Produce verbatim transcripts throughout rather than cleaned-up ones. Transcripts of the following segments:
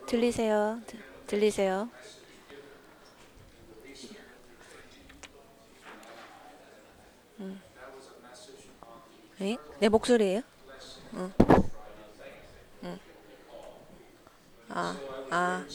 들리세요? 드- 들리세요? 에? 내 목소리예요? 응. 아, 아,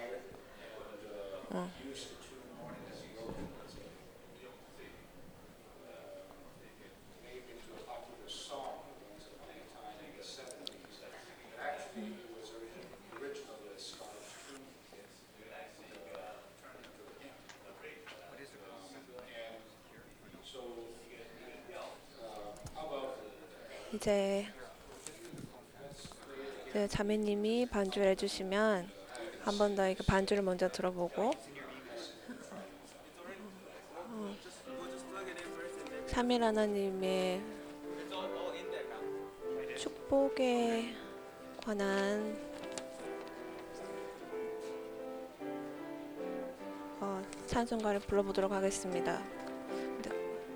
이제 그 자매님이 반주를 해주시면 한 번 더 이거 반주를 먼저 들어보고 삼일 하나님의 축복에 관한 어, 찬송가를 불러보도록 하겠습니다. 네,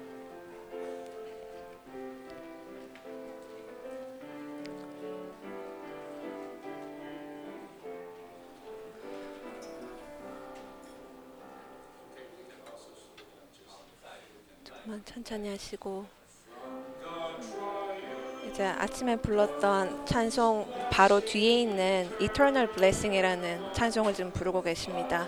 조금만 천천히 하시고 이제 아침에 불렀던 찬송 바로 뒤에 있는 Eternal Blessing이라는 찬송을 지금 부르고 계십니다.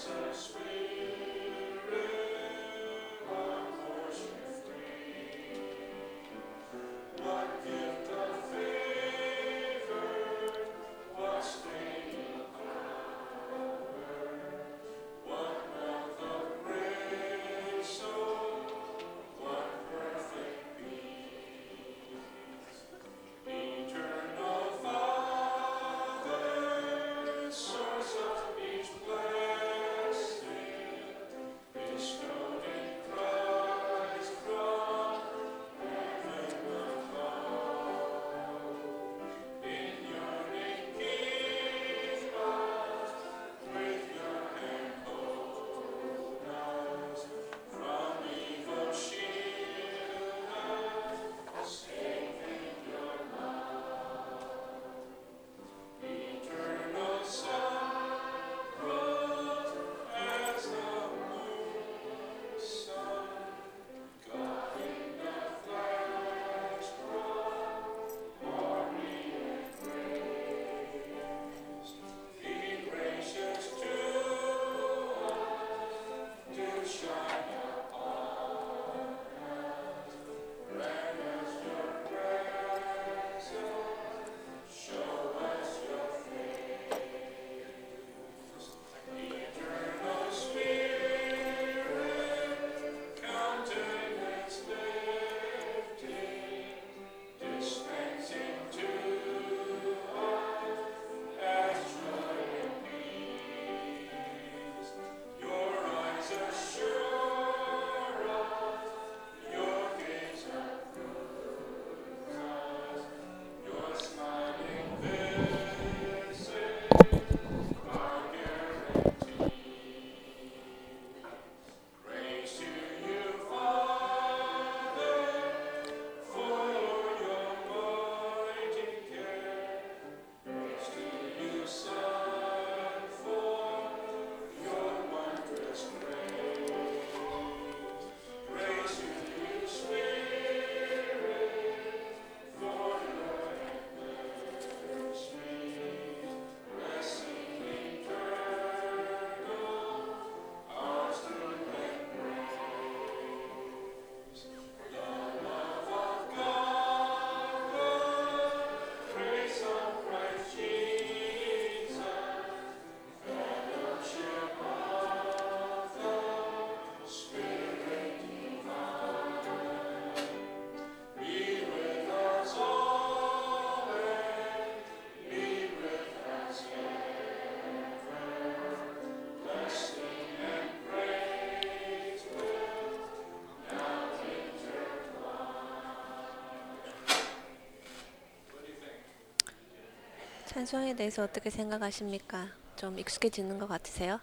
찬송에 대해서 어떻게 생각하십니까? 좀 익숙해지는 것 같으세요?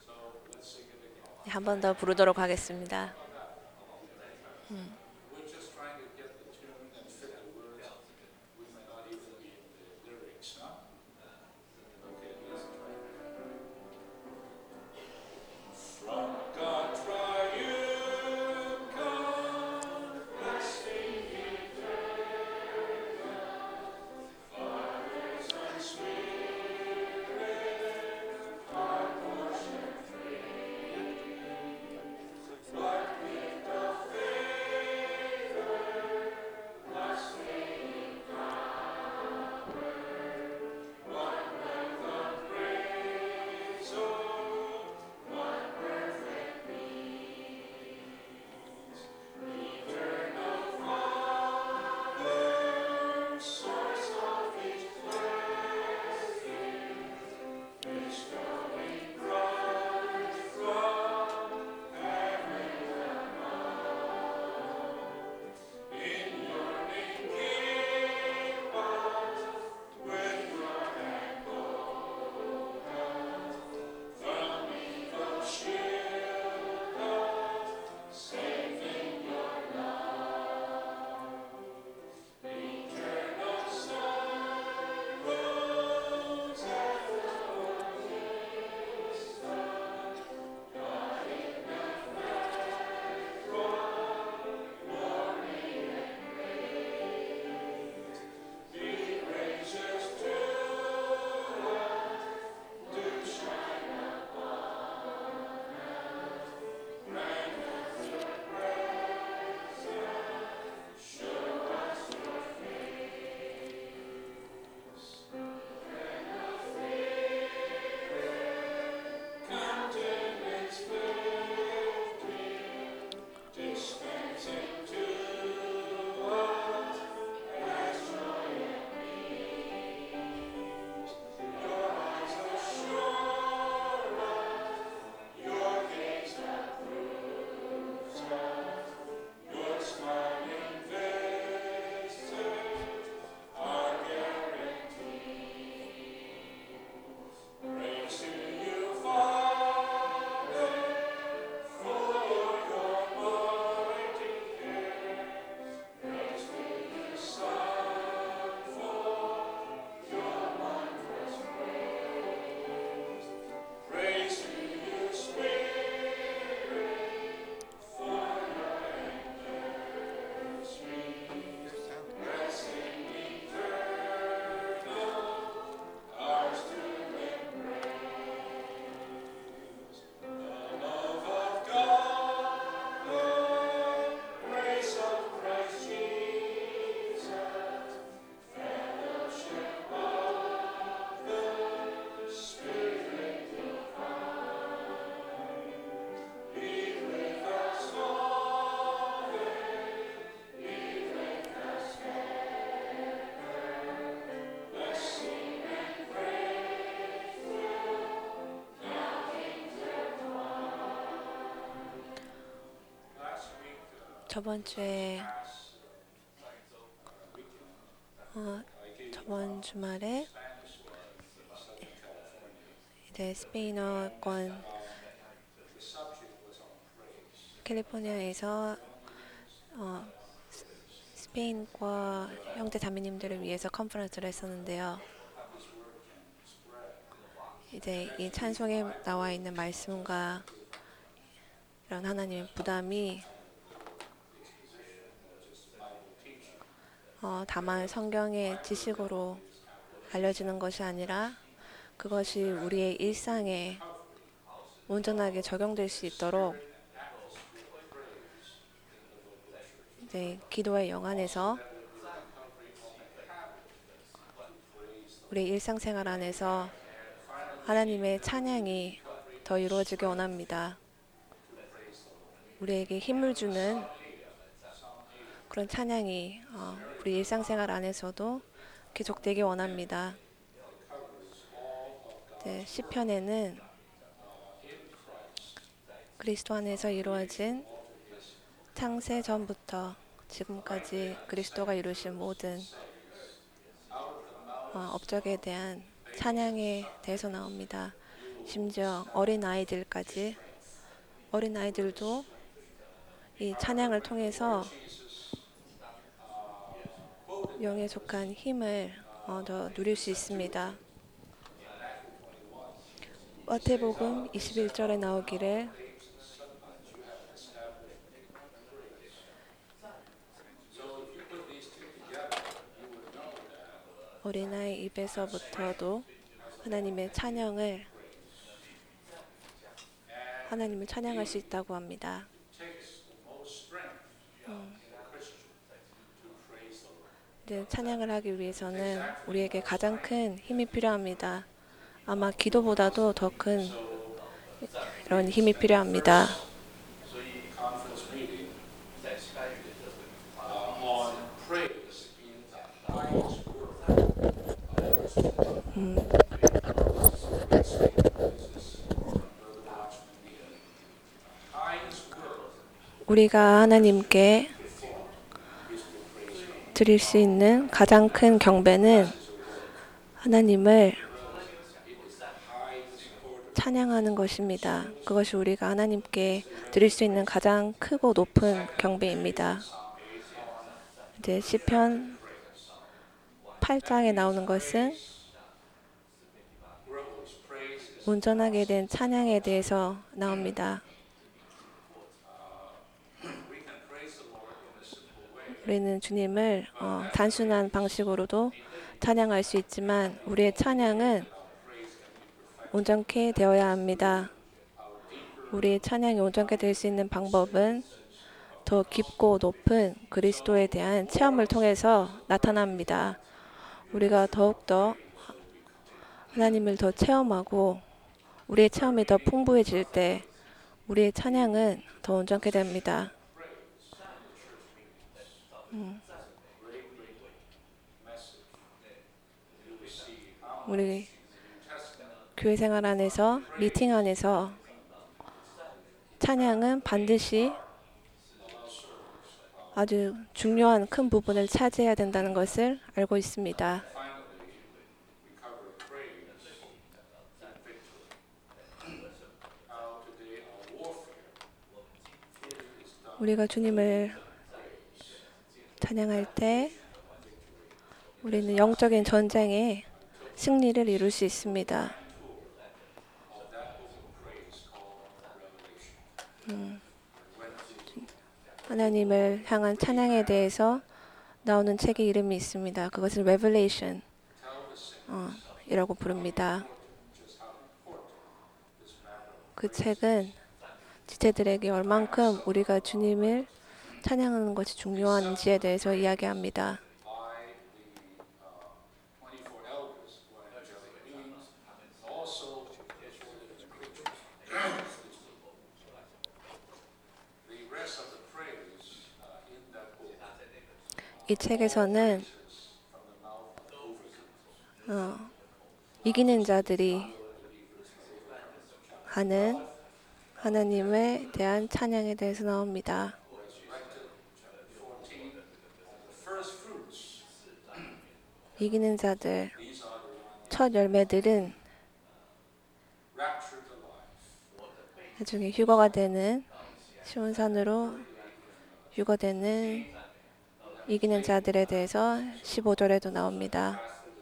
네, 한 번 더 부르도록 하겠습니다. 저번 주에 어, 저번 주말에 이제 스페인어권 캘리포니아에서 어, 스페인과 형제 자매님들을 위해서 컨퍼런스를 했었는데요. 이제 이 찬송에 나와 있는 말씀과 이런 하나님의 부담이 어, 다만 성경의 지식으로 알려지는 것이 아니라 그것이 우리의 일상에 온전하게 적용될 수 있도록 이제 기도의 영안에서 우리 일상생활 안에서 하나님의 찬양이 더 이루어지기 원합니다. 우리에게 힘을 주는 그런 찬양이 어, 우리 일상생활 안에서도 계속되기 원합니다. 네, 시편에는 그리스도 안에서 이루어진 창세 전부터 지금까지 그리스도가 이루신 모든 어, 업적에 대한 찬양에 대해서 나옵니다. 심지어 어린 아이들까지 어린 아이들도 이 찬양을 통해서 영에 속한 힘을 어, 더 누릴 수 있습니다. 마태복음 이십일 절에 나오기를 어린아이 입에서부터도 하나님의 찬양을 하나님을 찬양할 수 있다고 합니다. 음. 이제 찬양을 하기 위해서는 우리에게 가장 큰 힘이 필요합니다. 아마 기도보다도 더 큰 이런 힘이 필요합니다. 음. 우리가 하나님께 드릴 수 있는 가장 큰 경배는 하나님을 찬양하는 것입니다. 그것이 우리가 하나님께 드릴 수 있는 가장 크고 높은 경배입니다. 이제 시편 팔 장에 나오는 것은 온전하게 된 찬양에 대해서 나옵니다. 우리는 주님을 어, 단순한 방식으로도 찬양할 수 있지만 우리의 찬양은 온전케 되어야 합니다. 우리의 찬양이 온전케 될 수 있는 방법은 더 깊고 높은 그리스도에 대한 체험을 통해서 나타납니다. 우리가 더욱더 하나님을 더 체험하고 우리의 체험이 더 풍부해질 때 우리의 찬양은 더 온전케 됩니다. 음. 우리 교회 생활 안에서 미팅 안에서 찬양은 반드시 아주 중요한 큰 부분을 차지해야 된다는 것을 알고 있습니다. 우리가 주님을 찬양할 때 우리는 영적인 전쟁에 승리를 이룰 수 있습니다. 음. 하나님을 향한 찬양에 대해서 나오는 책의 이름이 있습니다. 그것을 Revelation 어, 이라고 부릅니다. 그 책은 지체들에게 얼만큼 우리가 주님을 찬양하는 것이 중요한지에 대해서 이야기합니다. 이 책에서는 어, 이기는 자들이 하는 하나님에 대한 찬양에 대해서 나옵니다. 이기는 자들, 첫 열매들은 나중에 휴거가 되는 시온산으로 휴거되는 이기는 자들에 대해서 십오 절에도 나옵니다.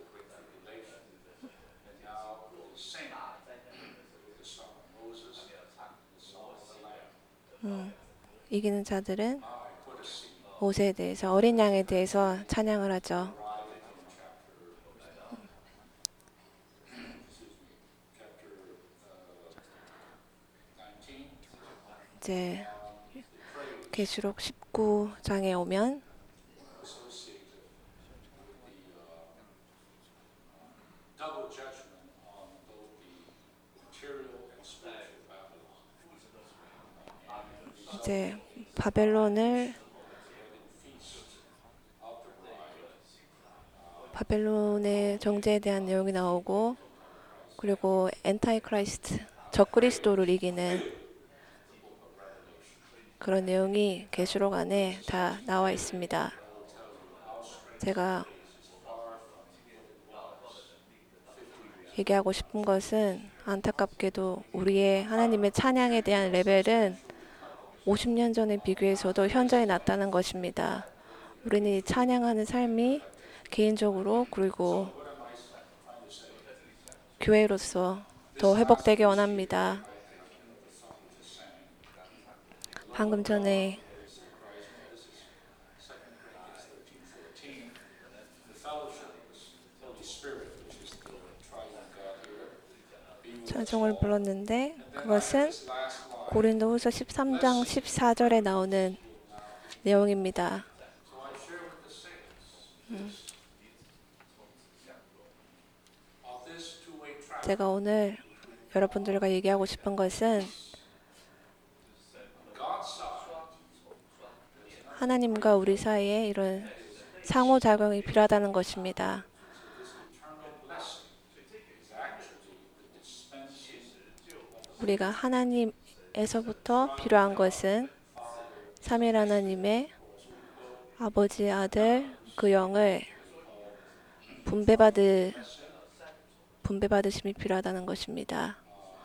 음, 이기는 자들은 모세에 대해서 어린 양에 대해서 찬양을 하죠. 이제 계시록 십구 장에 오면 이제 바벨론을 바벨론의 정죄에 대한 내용이 나오고 그리고 엔타이 크라이스트 적그리스도를 이기는 그런 내용이 계시록 안에 다 나와 있습니다. 제가 얘기하고 싶은 것은 안타깝게도 우리의 하나님의 찬양에 대한 레벨은 오십 년 전에 비교해서도 현저히 낮다는 것입니다. 우리는 이 찬양하는 삶이 개인적으로 그리고 교회로서 더 회복되기 원합니다. 방금 전에 찬송을 불렀는데 그것은 고린도후서 십삼 장 십사 절에 나오는 내용입니다. 음. 제가 오늘 여러분들과 얘기하고 싶은 것은 하나님과 우리 사이에 이런 상호작용이 필요하다는 것입니다. 우리가 하나님에서부터 필요한 것은 삼일 하나님의 아버지, 아들, 그 영을 분배받으, 분배받으심이 필요하다는 것입니다.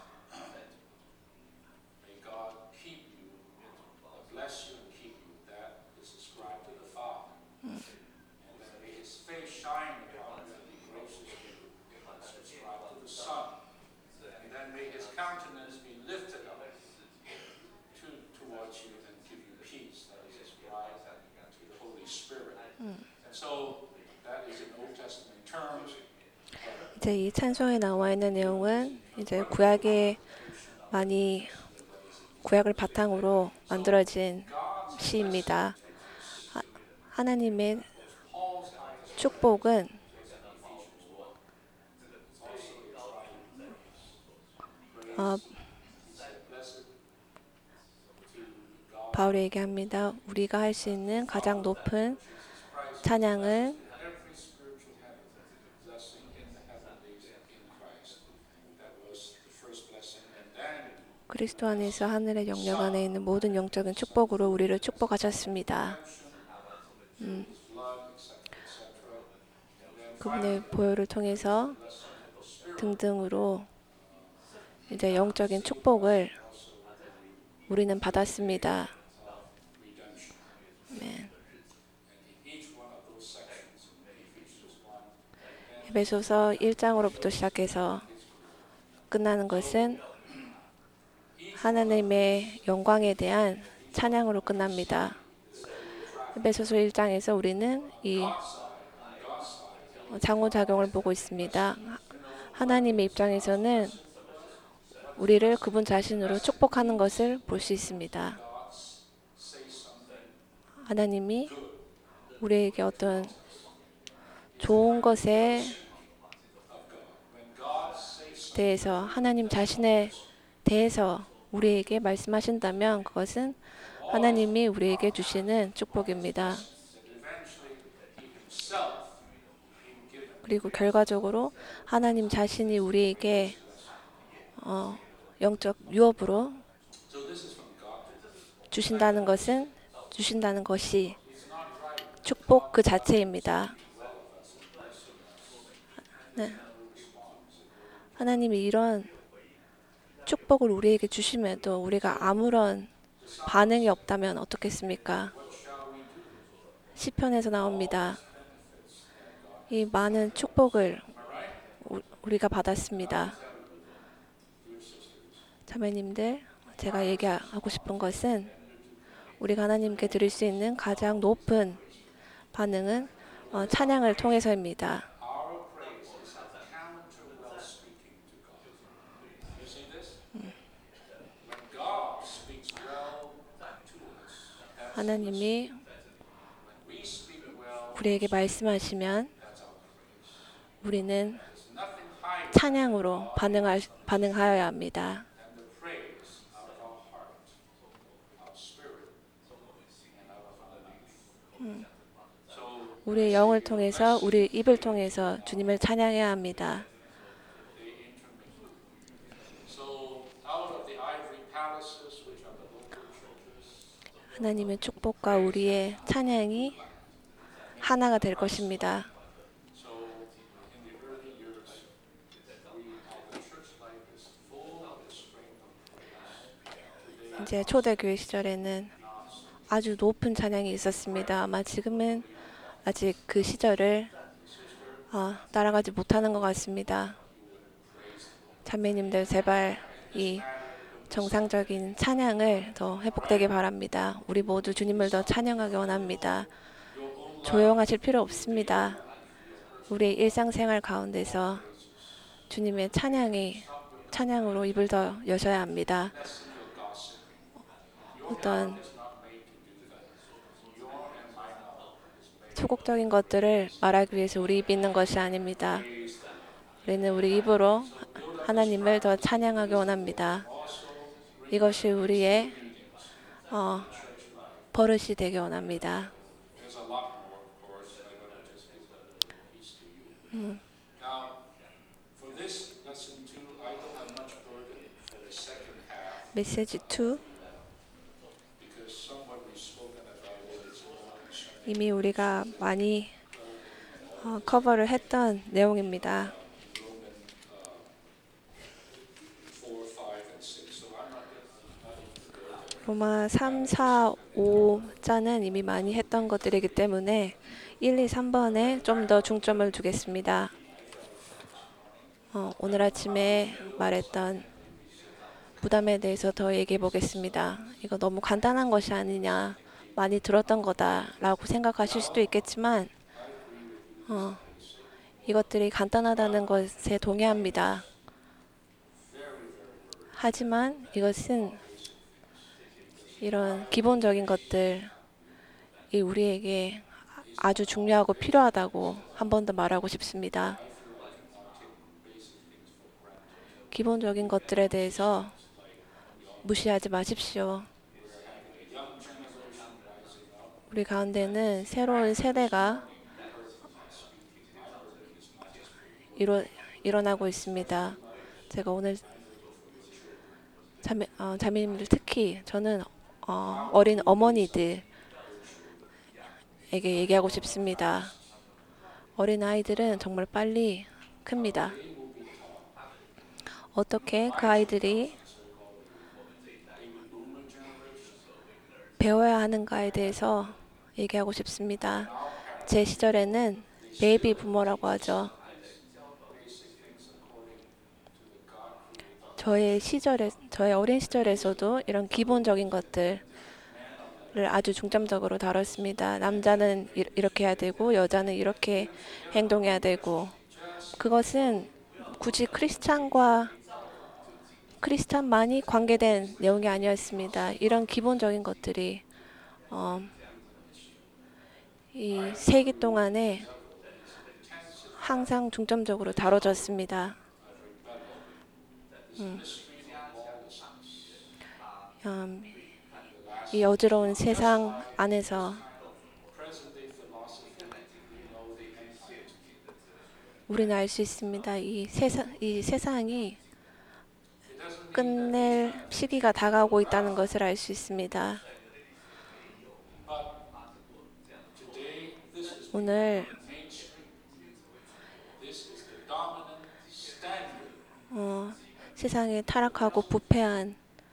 음. 이제 이 찬송에 나와 있는 내용은 이제 구약에 많이 구약을 바탕으로 만들어진 시입니다. 하, 하나님의 축복은 어, 바울이 얘기합니다. 우리가 할 수 있는 가장 높은 찬양은 그리스도 안에서 하늘의 영역 안에 있는 모든 영적인 축복으로 우리를 축복하셨습니다. 음. 그분의 보혈을 통해서 등등으로 이제 영적인 축복을 우리는 받았습니다. 네. 에베소서 일 장으로부터 시작해서 끝나는 것은 하나님의 영광에 대한 찬양으로 끝납니다. 에베소서 일 장에서 우리는 이 상호작용을 보고 있습니다. 하나님의 입장에서는 우리를 그분 자신으로 축복하는 것을 볼 수 있습니다. 하나님이 우리에게 어떤 좋은 것에 대해서 하나님 자신에 대해서 우리에게 말씀하신다면 그것은 하나님이 우리에게 주시는 축복입니다. 그리고 결과적으로 하나님 자신이 우리에게 어, 영적 유업으로 주신다는 것은 주신다는 것이 축복 그 자체입니다. 네. 하나님이 이런 축복을 우리에게 주심에도 우리가 아무런 반응이 없다면 어떻겠습니까? 시편에서 나옵니다. 이 많은 축복을 우- 우리가 받았습니다. 자매님들, 제가 얘기하고 싶은 것은 우리가 하나님께 드릴 수 있는 가장 높은 반응은 어, 찬양을 통해서입니다. 하나님이 우리에게 말씀하시면 우리는 찬양으로 반응할, 반응하여야 합니다. 음, 우리의 영을 통해서, 우리 입을 통해서 주님을 찬양해야 합니다. 하나님의 축복과 우리의 찬양이 하나가 될 것입니다. 이제 초대교회 시절에는 아주 높은 찬양이 있었습니다. 아마 지금은 아직 그 시절을 어, 따라가지 못하는 것 같습니다. 자매님들 제발 이 정상적인 찬양을 더 회복되게 바랍니다. 우리 모두 주님을 더 찬양하기 원합니다. 조용하실 필요 없습니다. 우리의 일상생활 가운데서 주님의 찬양이 찬양으로 입을 더 여셔야 합니다. 어떤 소극적인 것들을 말하기 위해서 우리 입이 있는 것이 아닙니다. 우리는 우리 입으로 하나님을 더 찬양하기 원합니다. 이것이 우리의 어, 버릇이 되기 원합니다. 음. 메시지 이 이미 우리가 많이 어, 커버를 했던 내용입니다. 로마 삼, 사, 오 자는 이미 많이 했던 것들이기 때문에 일, 이, 삼 번에 좀 더 중점을 두겠습니다. 어, 오늘 아침에 말했던 부담에 대해서 더 얘기해 보겠습니다. 이거 너무 간단한 것이 아니냐, 많이 들었던 거다라고 생각하실 수도 있겠지만 어, 이것들이 간단하다는 것에 동의합니다. 하지만 이것은 이런 기본적인 것들이 우리에게 아주 중요하고 필요하다고 한 번 더 말하고 싶습니다. 기본적인 것들에 대해서 무시하지 마십시오. 우리 가운데는 새로운 세대가 일어, 일어나고 있습니다. 제가 오늘 자매, 어, 자매님들 특히 저는 어, 어린 어머니들에게 얘기하고 싶습니다. 어린 아이들은 정말 빨리 큽니다. 어떻게 그 아이들이 배워야 하는가에 대해서 얘기하고 싶습니다. 제 시절에는 베이비 부모라고 하죠. 저의 시절에, 저의 어린 시절에서도 이런 기본적인 것들을 아주 중점적으로 다뤘습니다. 남자는 이렇게 해야 되고 여자는 이렇게 행동해야 되고 그것은 굳이 크리스찬과 크리스찬만이 관계된 내용이 아니었습니다. 이런 기본적인 것들이 어, 이 세기 동안에 항상 중점적으로 다뤄졌습니다. 음. 음, 이 어지러운 세상 안에서 우리는 알 수 있습니다. 이 세상, 이 세상이 끝낼 시기가 다가오고 있다는 것을 알 수 있습니다. 오늘 세상에 타락하고 부패한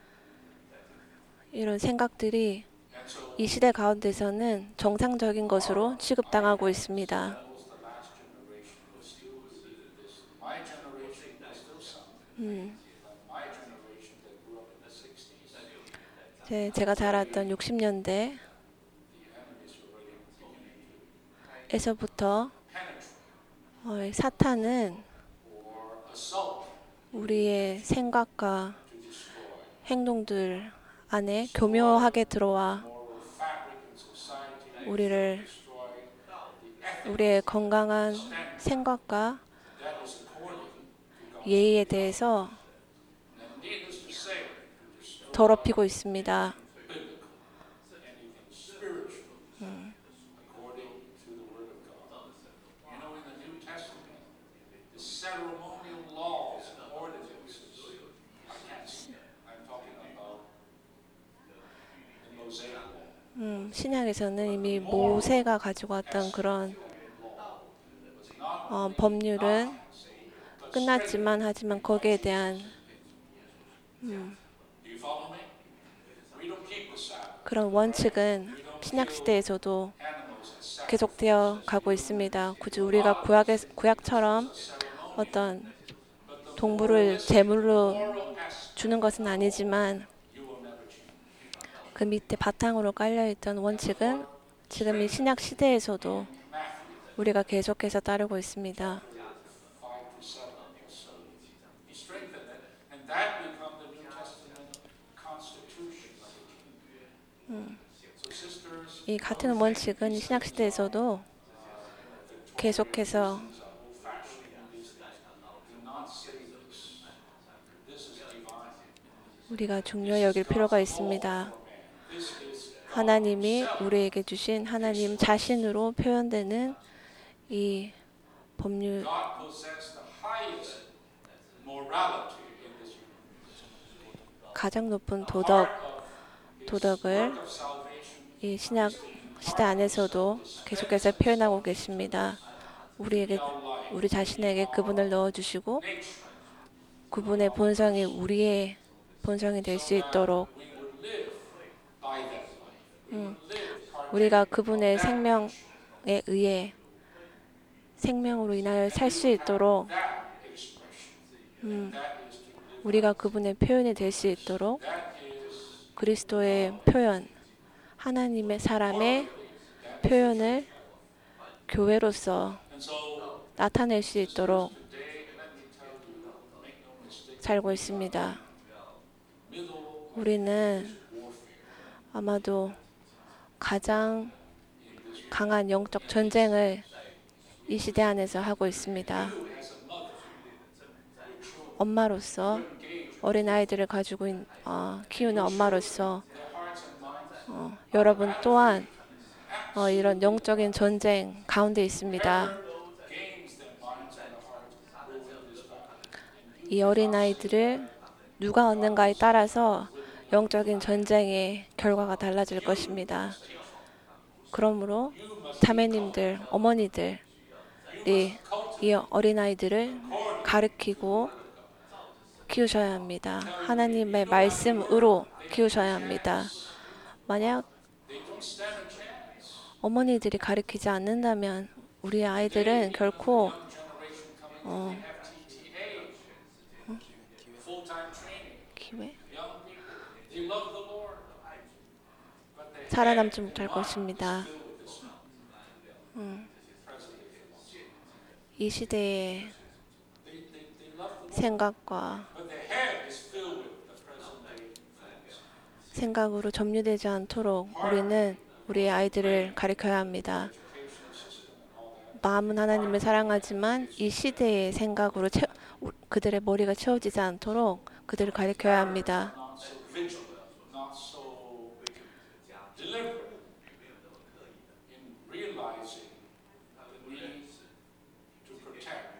이런 생각들이 And so 이 시대 가운데서는 정상적인 것으로 취급당하고 있습니다. that was the last generation who still believed this. My generation is still some. 음, But my generation that grew up in the sixties, 제, 제가 자랐던 육십 년대에서부터 the enemies were already beginning to penetrate 어, 사탄은 or assault 우리의 생각과 to destroy 행동들 안에 교묘하게 들어와 moral fabric in society, 우리를 destroy the ethics 우리의 건강한 생각과 that is according to God's 예의에 대해서 and needless to say, to destroy 더럽히고 있습니다. biblical, anything spiritual, according to the Word of God. You know, in the New Testament, the ceremonial laws and ordinances, I can't see it. I'm talking about the Mosaic law. 음, 신약에서는 이미 모세가 가지고 왔던 그런 Was not 어, 법률은 끝났지만 하지만 거기에 대한 Do you follow me? We don't keep the Sabbath. 그런 원칙은 신약 시대에서도 Animals and sacrifice 계속되어 가고 있습니다. 굳이 우리가 구약의, 구약처럼 어떤 동물을 제물로 moral aspect 주는 것은 아니지만 you will never change. 그 밑에 바탕으로 깔려있던 원칙은 지금 이 신약 시대에서도 Matthew 우리가 계속해서 따르고 있습니다. five to seven or so. He strengthened it, and that become the New Testament constitution of the kingdom. So sisters, 이 같은 원칙은 이 신약 시대에서도 계속해서 old-fashioned in these things, do not say this. This is divine. 우리가 중요히 여길 필요가 있습니다. This is 하나님이 우리에게 주신 하나님 자신으로 표현되는 이 법률, God possessed the highest morality in this universe. 가장 높은 도덕, 도덕을 Work of salvation 이 신약 시대 안에서도 계속해서 표현하고 계십니다. 우리에게, 우리 자신에게 그분을 넣어주시고 그분의 본성이 우리의 본성이 될 수 있도록 we would live by that life. We would live 우리가 그분의 생명에 의해 생명으로 인하여 살 수 있도록 that expression. And that is to live. 우리가 그분의 표현이 될 수 있도록 That is 그리스도의 표현, 하나님의 사람의 표현을 교회로서 and so 나타낼 수 있도록 today let me tell you, make no mistake, 살고 있습니다. middle 우리는 warfare 아마도 가장 강한 영적 전쟁을 이 시대 안에서 하고 있습니다. 엄마로서 어린 아이들을 가지고 있, 어, 키우는 엄마로서 어, 여러분 또한 어, 이런 영적인 전쟁 가운데 있습니다. gains their minds and hearts over this battle. 이 어린 아이들을 누가 얻는가에 따라서 영적인 전쟁의 결과가 달라질 것입니다. 그러므로 자매님들, 어머니들이 이 어린아이들을 가르치고 키우셔야 합니다. 하나님의 말씀으로 키우셔야 합니다. 만약 They don't stand a chance. 어머니들이 가르치지 않는다면 우리 아이들은 결코 Generation coming, they have T T A, full-time training. 기회 Young people, they love the Lord, but they 살아남지 못할 것입니다. filled with this presently philosophy. 이 시대의 They, they, they love the Lord, 생각과 but their head is filled with the present-day things. 생각으로 점유되지 않도록 우리는 우리의 아이들을 가르쳐야 합니다. 마음은 하나님을 사랑하지만 이 시대의 생각으로 채, 그들의 머리가 채워지지 않도록 그들을 가르쳐야 합니다. Not so vigilant, not so deliberate in realizing the need to protect.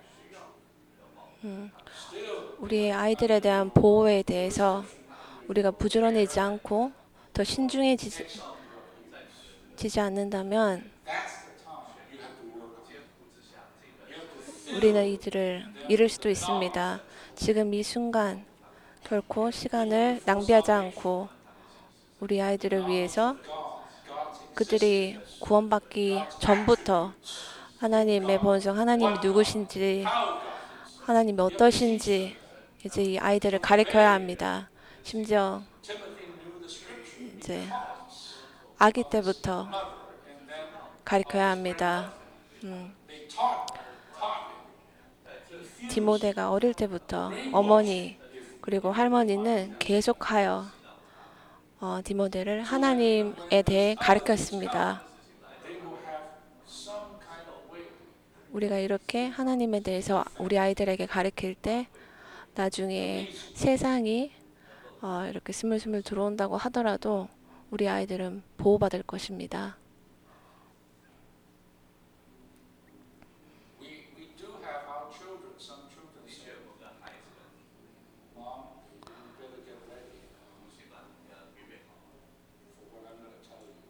Still, 우리의 아이들에 대한 보호에 대해서 우리가 부지런히지 않고 더 신중해지지 지지 않는다면 that's the time you have to work on it. You have to 우리는 이들을 잃을 수도 있습니다. 지금 이 순간 결코 시간을 낭비하지 않고 우리 아이들을 위해서 그들이 구원받기 전부터 하나님의 본성, 하나님이 누구신지, 하나님이 어떠신지 이제 이 아이들을 가르쳐야 합니다. 심지어 Timothy knew the scripture 이제 because 아기 때부터 mother and then 가르쳐야 합니다. they taught taught him. 디모데가 어릴 때부터 어머니 그리고 할머니는 계속하여 어, 디모데를 하나님에 대해 가르쳤습니다. They will have some kind of way. 우리가 이렇게 하나님에 대해서 우리 아이들에게 가르칠 때 나중에 세상이 어, 이렇게 스물스물 들어온다고 하더라도 우리 아이들은 보호받을 것입니다. We we do have our children. Some children say, "Mom, you better get ready for what I'm going to tell you."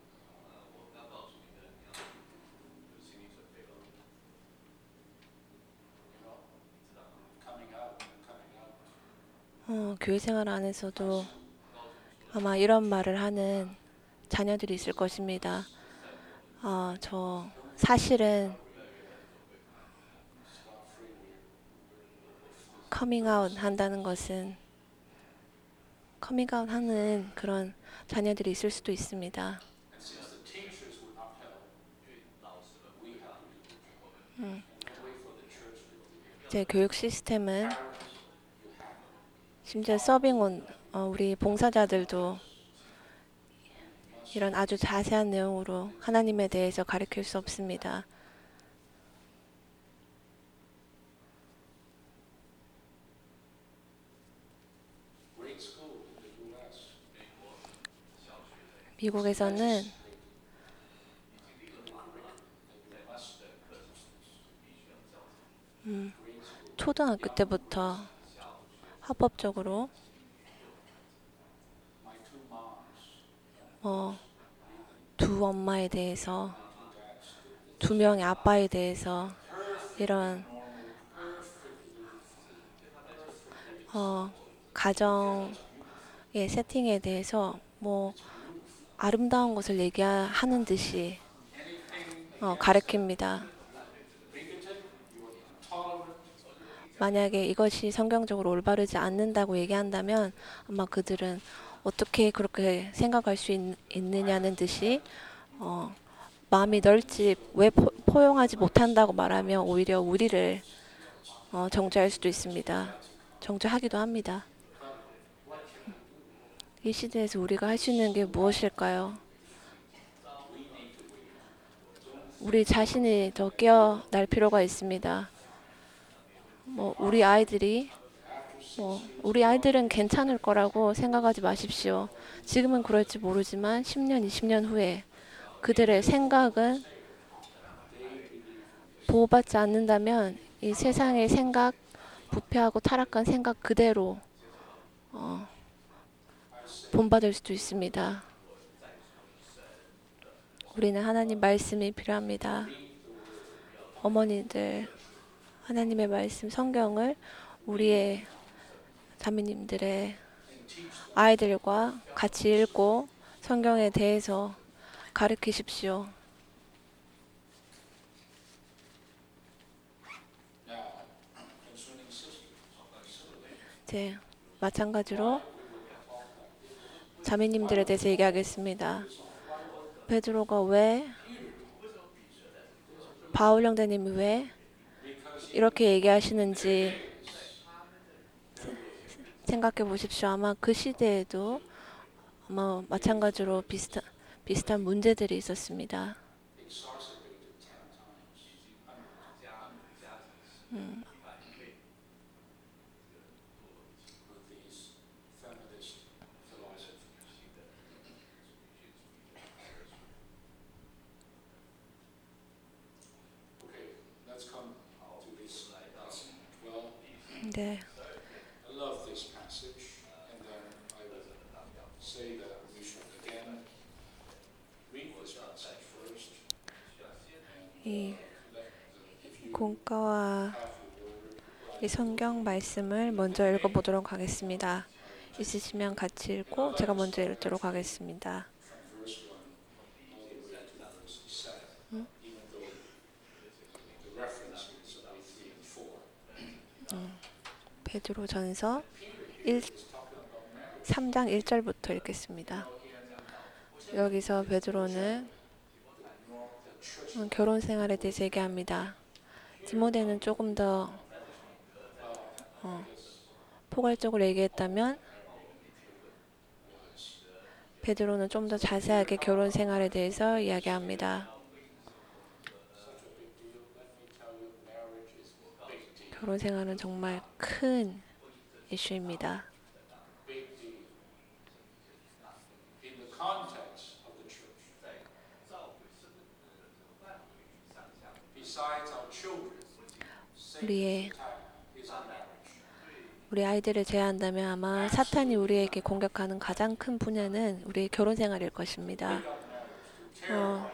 You know, coming out, coming out. 어, 교회 생활 안에서도 아마 이런 말을 하는 자녀들이 있을 것입니다. 어, 저 사실은 커밍아웃 한다는 것은 커밍아웃 하는 그런 자녀들이 있을 수도 있습니다. And since the teachers would not help, we have to do it. And wait for the church to do it. 제 교육 시스템은 심지어 서빙온 어, 우리 봉사자들도 이런 아주 자세한 내용으로 하나님에 대해서 가르칠 수 없습니다. Great school in the U S. 미국에서는 음, 초등학교 때부터 합법적으로 My two moms, 어, 두 엄마에 대해서 두 명의 아빠에 대해서 이런 어, 가정의 세팅에 대해서 뭐 아름다운 것을 얘기하는 듯이 어, 가르칩니다. bigoted, you are intolerant. 만약에 이것이 성경적으로 올바르지 않는다고 얘기한다면 아마 그들은 어떻게 그렇게 생각할 수 있, 있느냐는 듯이 어, 마음이 넓지 왜 포, 포용하지 못한다고 말하며 오히려 우리를 어, 정죄할 수도 있습니다. 정죄하기도 합니다. 이 시대에서 우리가 할 수 있는 게 무엇일까요? 우리 자신이 더 깨어날 필요가 있습니다. 뭐 우리 아이들이 뭐 우리 아이들은 괜찮을 거라고 생각하지 마십시오. 지금은 그럴지 모르지만 십 년, 이십 년 후에 그들의 생각은 보호받지 않는다면 이 세상의 생각, 부패하고 타락한 생각 그대로 어, 본받을 수도 있습니다. 우리는 하나님 말씀이 필요합니다. 어머니들, 하나님의 말씀, 성경을 우리의 자매님들의 아이들과 같이 읽고 성경에 대해서 가르치십시오. Now, concerning sisters, 네, 마찬가지로 자매님들에 대해서 얘기하겠습니다. 베드로가 왜 바울 형제님이 왜 이렇게 얘기하시는지 생각해 보십시오. 아마 그 시대에도 아마 마찬가지로 비슷한 비슷한 문제들이 있었습니다. exacerbated ten times. 음, With these feminist philosophies. Okay, let's come to this lesson twelve. 네, I love this passage, and then I will say that we should again read this passage first. 이 If you 공과와 have your word, 이 성경 말씀을 먼저 읽어보도록 하겠습니다. 있으시면 같이 읽고 제가 먼저 읽도록 하겠습니다. from verse one all the way to verse seven, even though the reference is only three and four. 베드로전서 Peter here is talking about marriage. 삼 장 일 절부터 읽겠습니다. 여기서 베드로는 음, 결혼 생활에 대해서 얘기합니다. 디모데는 조금 더 어, 포괄적으로 얘기했다면 베드로는 좀 더 자세하게 결혼 생활에 대해서 이야기합니다. Such a big deal. Let me tell you, marriage is a big deal. 결혼 생활은 정말 큰 이슈입니다. Big deal. In the context of the church. Besides our children, 우리의 Satan's attack is on marriage. 우리 아이들을 제외한다면 아마 사탄이 우리에게 공격하는 가장 큰 분야는 우리의 결혼 생활일 것입니다. 어,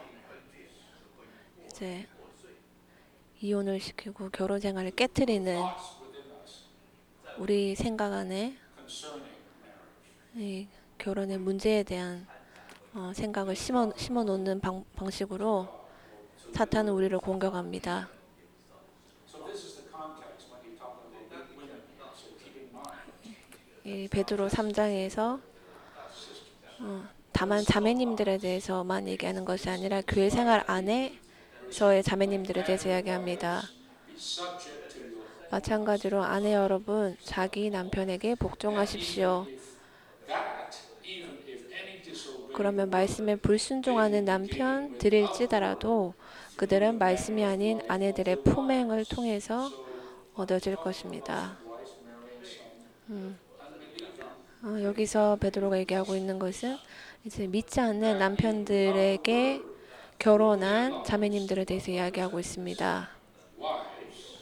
이제 이혼을 시키고 결혼 생활을 깨트리는 Thoughts within us 우리 생각 안에 concerning marriage. 이 결혼의 문제에 대한 어, 생각을 심어, 심어 놓는 방, 방식으로 사탄은 우리를 공격합니다. So this is the context when you talk about women. So keep in mind. 이 베드로 삼 장에서 어, 다만 자매님들에 대해서만 얘기하는 것이 아니라 교회 생활 안에서의 자매님들에 대해서 이야기합니다. Be subject to your 마찬가지로 아내 여러분, 자기 남편에게 복종하십시오. that even if any disobey 그러면 말씀에 불순종하는 남편들일지라도 그들은 말씀이 아닌 아내들의 품행을 통해서 얻어질 것입니다. wives marrying some 어, 여기서 베드로가 얘기하고 있는 것은 이제 믿지 않는 남편들에게 결혼한 자매님들에 대해서 이야기하고 있습니다. wives.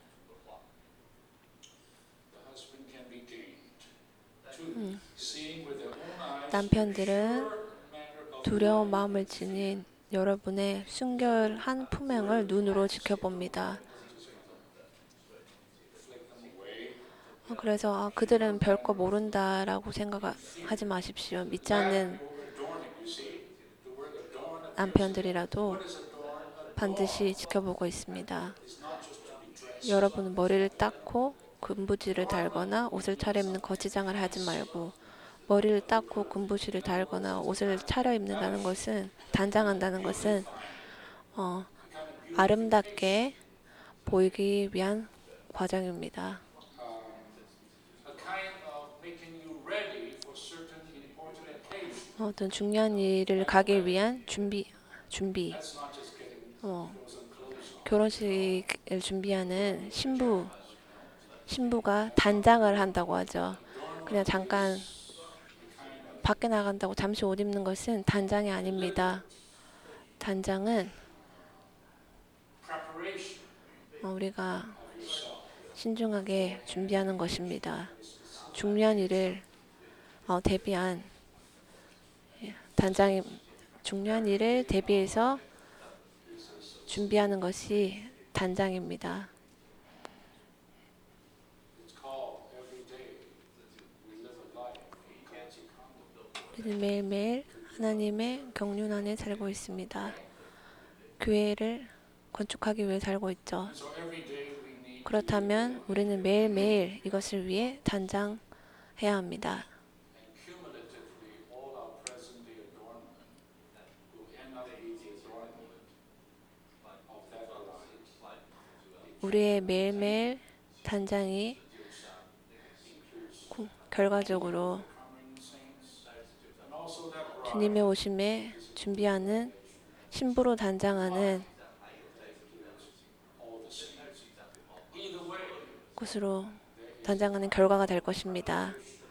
The husband can be gained. Two, seeing with their own eyes 남편들은 pure manner of 두려운 마음을 지닌 여러분의 순결한 품행을 눈으로 지켜봅니다. reflect them away. 어, 그래서 아, 그들은 별거 모른다라고 생각하지 마십시오. 믿지 않는 Over adorning, you see the word adorn. 남편들이라도 What is adorn? 반드시 지켜보고 있습니다. It's not just to be dressed. 여러분은 머리를 닦고 금부지를 달거나 옷을 차려입는 거치장을 하지 말고 머리를 닦고 금부지를 달거나 옷을 차려입는다는 것은 단장한다는 것은 어, 아름답게 보이기 위한 과정입니다. A kind of making you ready for certain important occasions. 어떤 중요한 일을 가기 위한 준비 준비 That's not just getting 어, clothes and clothes on. 결혼식을 준비하는 신부 신부가 단장을 한다고 하죠. 그냥 잠깐 밖에 나간다고 잠시 옷 입는 것은 단장이 아닙니다. 단장은 Preparation 어, 우리가 of yourself. 신중하게 준비하는 것입니다. 중요한 일을 어, 대비한 예, 단장이 중요한 일을 대비해서 준비하는 것이 단장입니다. It's called every day. We live a life in God's economy. 우리는 매일매일 하나님의 경륜 안에 살고 있습니다. 교회를 건축하기 위해 살고 있죠. So every day we need 그렇다면 우리는 매일매일 이것을 위해 단장해야 합니다. and cumulatively all our present day adornment will end up being the adornment of that life. 우리의 매일매일 단장이 구- 결과적으로 Coming saints and also that bride. 주님의 오심에 준비하는 신부로 단장하는 all the saints. Either way, 것으로 단장하는 결과가 될 것입니다.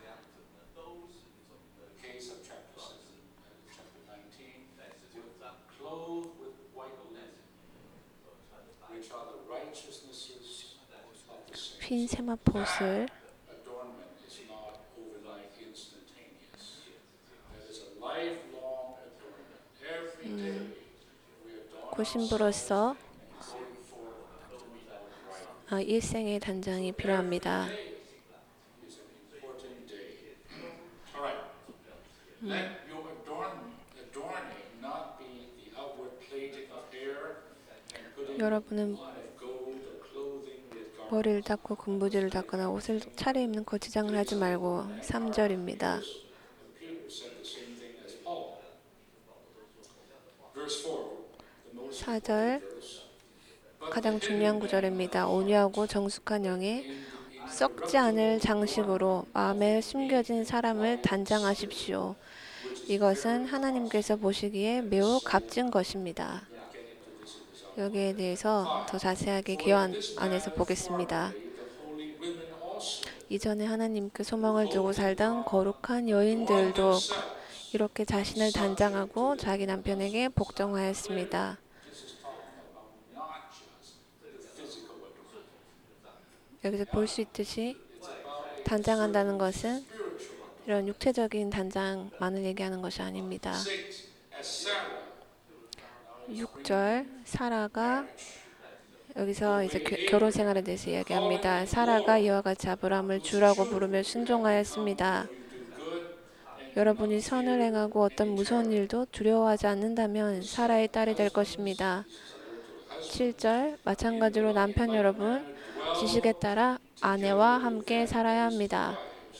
the case of chapter seven, uh, chapter nineteen, clothed with white linen, which are the righteousnesses of the saints. 흰 세마포옷을 Adornment is not overnight instantaneous. That is a lifelong adornment. Every day we adorn 그 신부로서 going forward to meet our bride. 아, 일생의 단장이 필요합니다. Is an important day. Let your adorn, adorning not be the outward plaiting of hair and putting 여러분은 on of gold or clothing with garments. 머리를 닦고 군부지를 닦거나 옷을 차려입는 거지장을 하지 말고 삼 절입니다. Peter said the same thing as Paul. Verse four, the most 사 절 important verse. 가장 중요한 구절입니다. 온유하고 정숙한 영에 썩지 않을 장식으로 마음에 숨겨진 사람을 단장하십시오. 이것은 하나님께서 보시기에 매우 값진 것입니다. 여기에 대해서 더 자세하게 기원 안에서 보겠습니다. 이전에 하나님께 소망을 두고 살던 거룩한 여인들도 이렇게 자신을 단장하고 자기 남편에게 복종하였습니다. 여기서 볼 수 있듯이 단장한다는 것은 이런 육체적인 단장만을 얘기하는 것이 아닙니다. 육 절 사라가 여기서 이제 결혼 생활에 대해서 이야기합니다. 사라가 이와 같이 아브라함을 주라고 부르며 순종하였습니다. 여러분이 선을 행하고 어떤 무서운 일도 두려워하지 않는다면 사라의 딸이 될 것입니다. 칠 절 마찬가지로 남편 여러분 지식에 따라 아내와 함께 살아야 합니다.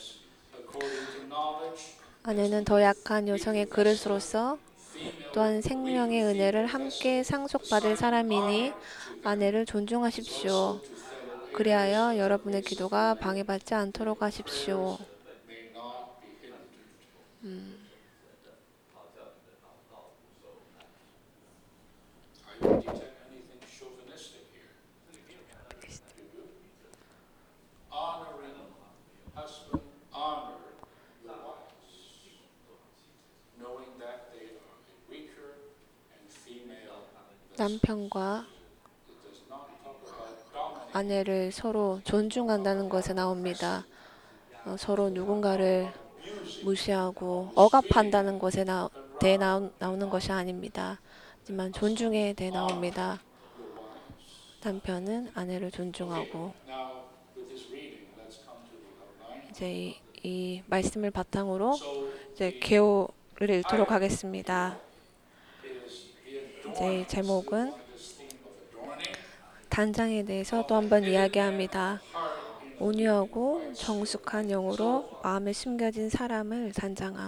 아내는 더 약한 여성의 그릇으로서 또한 생명의 은혜를 함께 상속받을 사람이니 아내를 존중하십시오. 그리하여 여러분의 기도가 방해받지 않도록 하십시오. 음. 남편과 아내를 서로 존중한다는 것에 나옵니다. 어, 서로 누군가를 무시하고 억압한다는 것에 나, 대해 나오, 나오는 것이 아닙니다. 하지만 존중에 대해 나옵니다. 남편은 아내를 존중하고 이제 이, 이 말씀을 바탕으로 이제 개요를 읽도록 하겠습니다. 이제 제목은 단장에 대해서 또 한번 이야기합니다. 온유하고 정숙한 영으로 마음에 숨겨진 사람을 단장함.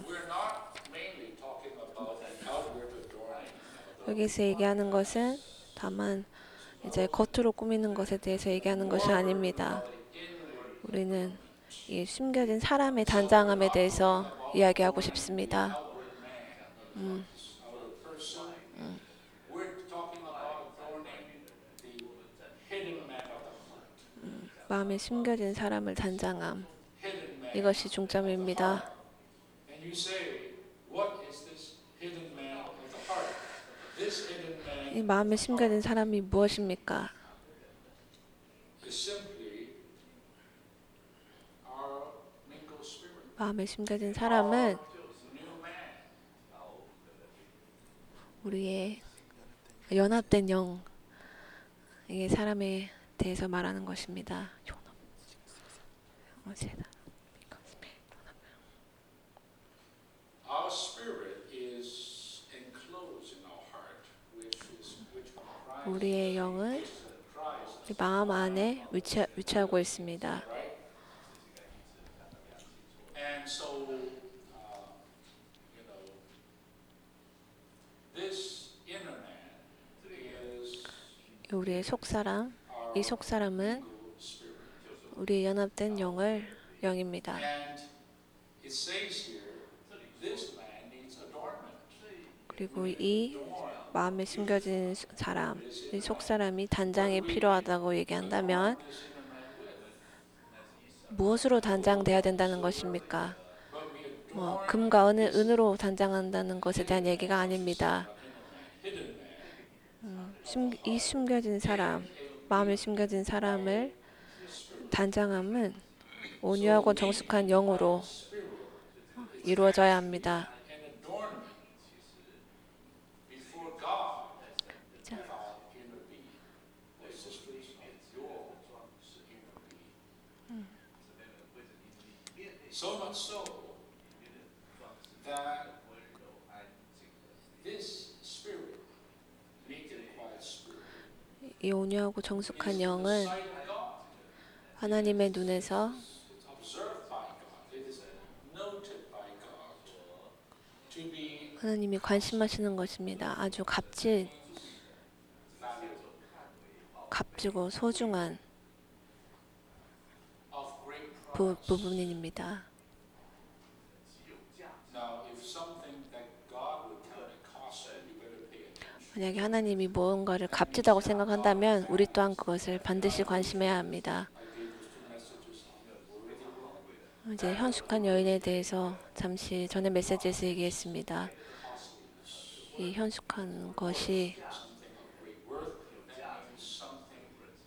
여기서 얘기하는 것은 다만 이제 겉으로 꾸미는 것에 대해서 얘기하는 것이 아닙니다. 우리는 이 숨겨진 사람의 단장함에 대해서 이야기하고 싶습니다. 음. 음. 음, 마음에 숨겨진 사람을 단장함. 이것이 중점입니다. 이 마음에 숨겨진 사람이 무엇입니까? 마음에 숨겨진 사람은 우리의 연합된 영, 이게 사람에 대해서 말하는 것입니다. 우리의 영은 마음 안에 위치, 위치하고 있습니다. 우리의 속사람, 이 속사람은 우리의 연합된 영을 영입니다. 그리고 이 마음에 숨겨진 사람, 이 속사람이 단장이 필요하다고 얘기한다면 무엇으로 단장돼야 된다는 것입니까? 뭐 금과 은, 은으로 단장한다는 것에 대한 얘기가 아닙니다. 음, 숨, 이 숨겨진 사람, 마음에 숨겨진 사람을 단장함은 온유하고 정숙한 영으로 이루어져야 합니다. 자. 음. that this spirit, meek and quiet spirit, 이 온유하고 정숙한 is in the 영은 sight of God. 하나님의 눈에서 It's observed by God. It is noted by God to be 하나님이 관심하시는 것입니다. 아주 값진, valuable, 값지고 소중한 of great 부, price. 부분입니다. Now, if something that God would count it costly, you better pay attention. 만약에 하나님이 무언가를 값지다고 생각한다면 우리 또한 그것을 반드시 관심해야 합니다. I gave those two messages on the worthy woman. 이제 현숙한 여인에 대해서 잠시 전에 메시지에서 얘기했습니다. Costliness. 이 현숙한 것이 Something of great worth. That means something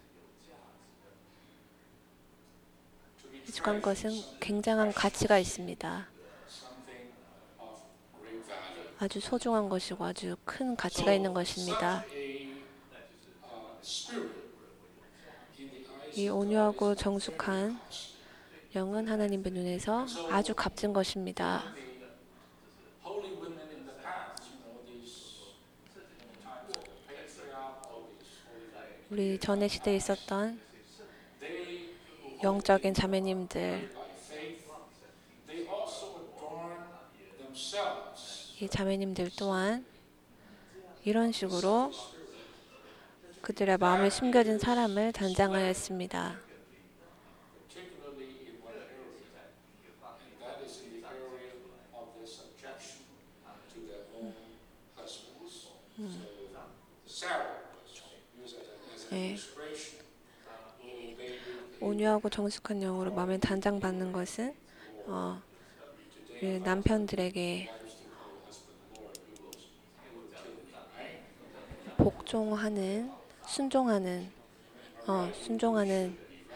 to be 현숙한 treasured. 것은 굉장한 가치가 있습니다. Something of great value. 아주 소중한 것이고 아주 큰 가치가 있는 것입니다. Such a uh, spirit in the eyes 이 of God 온유하고 is 정숙한 영은 하나님의 눈에서 아주 값진 것입니다. the holy women in the past, you know, these times of the patriarch, all these holy women, 우리 전에 시대에 있었던 they 영적인 자매님들, by faith, they also adorn themselves 이 자매님들 또한 이런 식으로 그들의 마음에 숨겨진 사람을 단장하였습니다. particularly in one area, and that is in the area of their subjection to their own husbands. So Sarah was used as, a, as an 네. illustration who obeyed 온유하고 정숙한 영으로 마음에 단장받는 것은 어, 그 남편들에게 복종하는, 순종하는, 어, 순종하는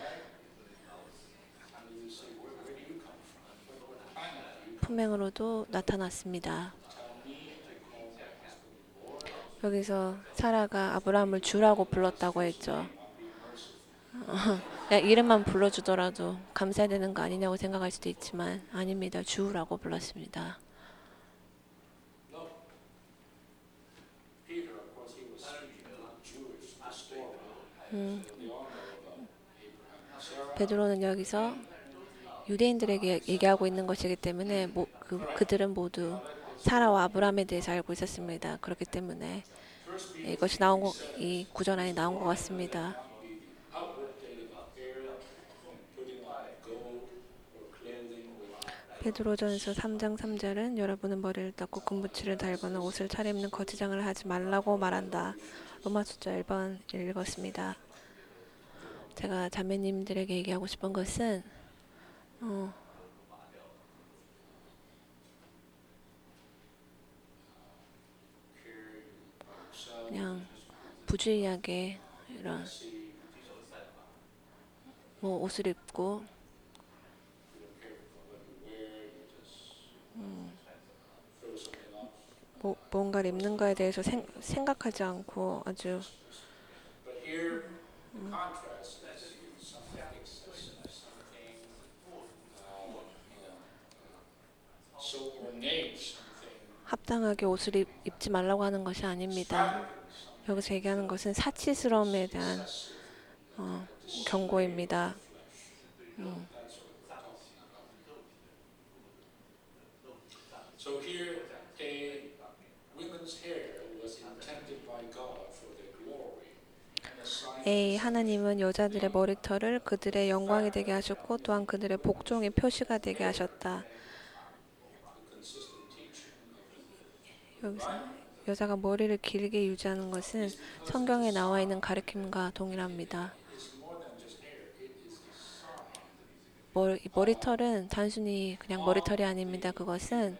품행으로도 나타났습니다. 여기서 사라가 아브라함을 주라고 불렀다고 했죠. 그냥 이름만 불러주더라도 감사해야 되는 거 아니냐고 생각할 수도 있지만 아닙니다. 주라고 불렀습니다. no. Peter, of course, he was speaking to the Jewish, the story. They all know about Abraham and Sarah. 베드로는 여기서 유대인들에게 얘기하고 있는 것이기 때문에 모, 그, 그들은 모두 사라와 아브라함에 대해서 알고 있었습니다. 그렇기 때문에 이것이 나온 거, 이 구절 안에 나온 것 같습니다. Outward dating hair, putting on gold or clothing with 베드로전서 삼 장 삼 절은 여러분은 머리를 닦고 금붙이를 달거나 옷을 차려입는 거치장을 하지 말라고 말한다. 로마 숫자 일 번 읽었습니다. 제가 자매님들에게 얘기하고 싶은 것은 어, 그냥 부주의하게 이런 뭐 옷을 입고 뭐, 뭔가를 입는 거에 대해서 생, 생각하지 않고 아주 But here, the contrast is something excessive, something uh, you know, so ornate, something 합당하게 옷을 입, 입지 말라고 하는 것이 아닙니다. 여기서 얘기하는 것은 사치스러움에 대한 어, 경고입니다. So here, a women's hair was intended by God for their glory and a sign A 하나님은 여자들의 머리털을 그들의 영광이 되게 하셨고 또한 그들의 복종의 표시가 되게 하셨다. of consistent teaching. 여기서 여자가 머리를 길게 유지하는 것은 성경에 나와 있는 가르침과 동일합니다. It's more than just hair, it is a sign 머리, 머리털은 단순히 그냥 머리털이 아닙니다. 그것은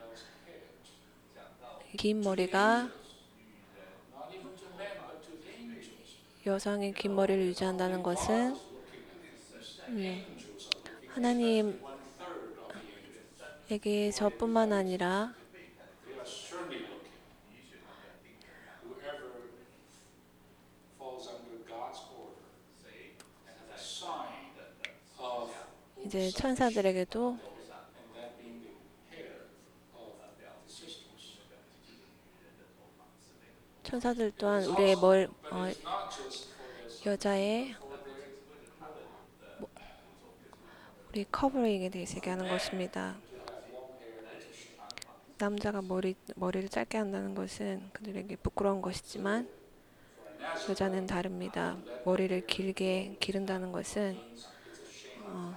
긴 머리가 not even to men, but to angels. 여성의 긴 머리를 유지한다는 것은 음, 하나님에게 저뿐만 아니라 They are surely looking. Whoever falls under God's order and a sign of 이제 천사들에게도 and that being the hair of 천사들 또한 우리의 멀, But 어, it's not just for their son, 여자의 for their 우리 커버링에 대해서 얘기하는 것입니다. to have long hair is a shame. 남자가 머리, 머리를 짧게 한다는 것은 그들에게 부끄러운 것이지만 For a natural 여자는 다릅니다. 머리를 길게 기른다는 것은 means it's a shame.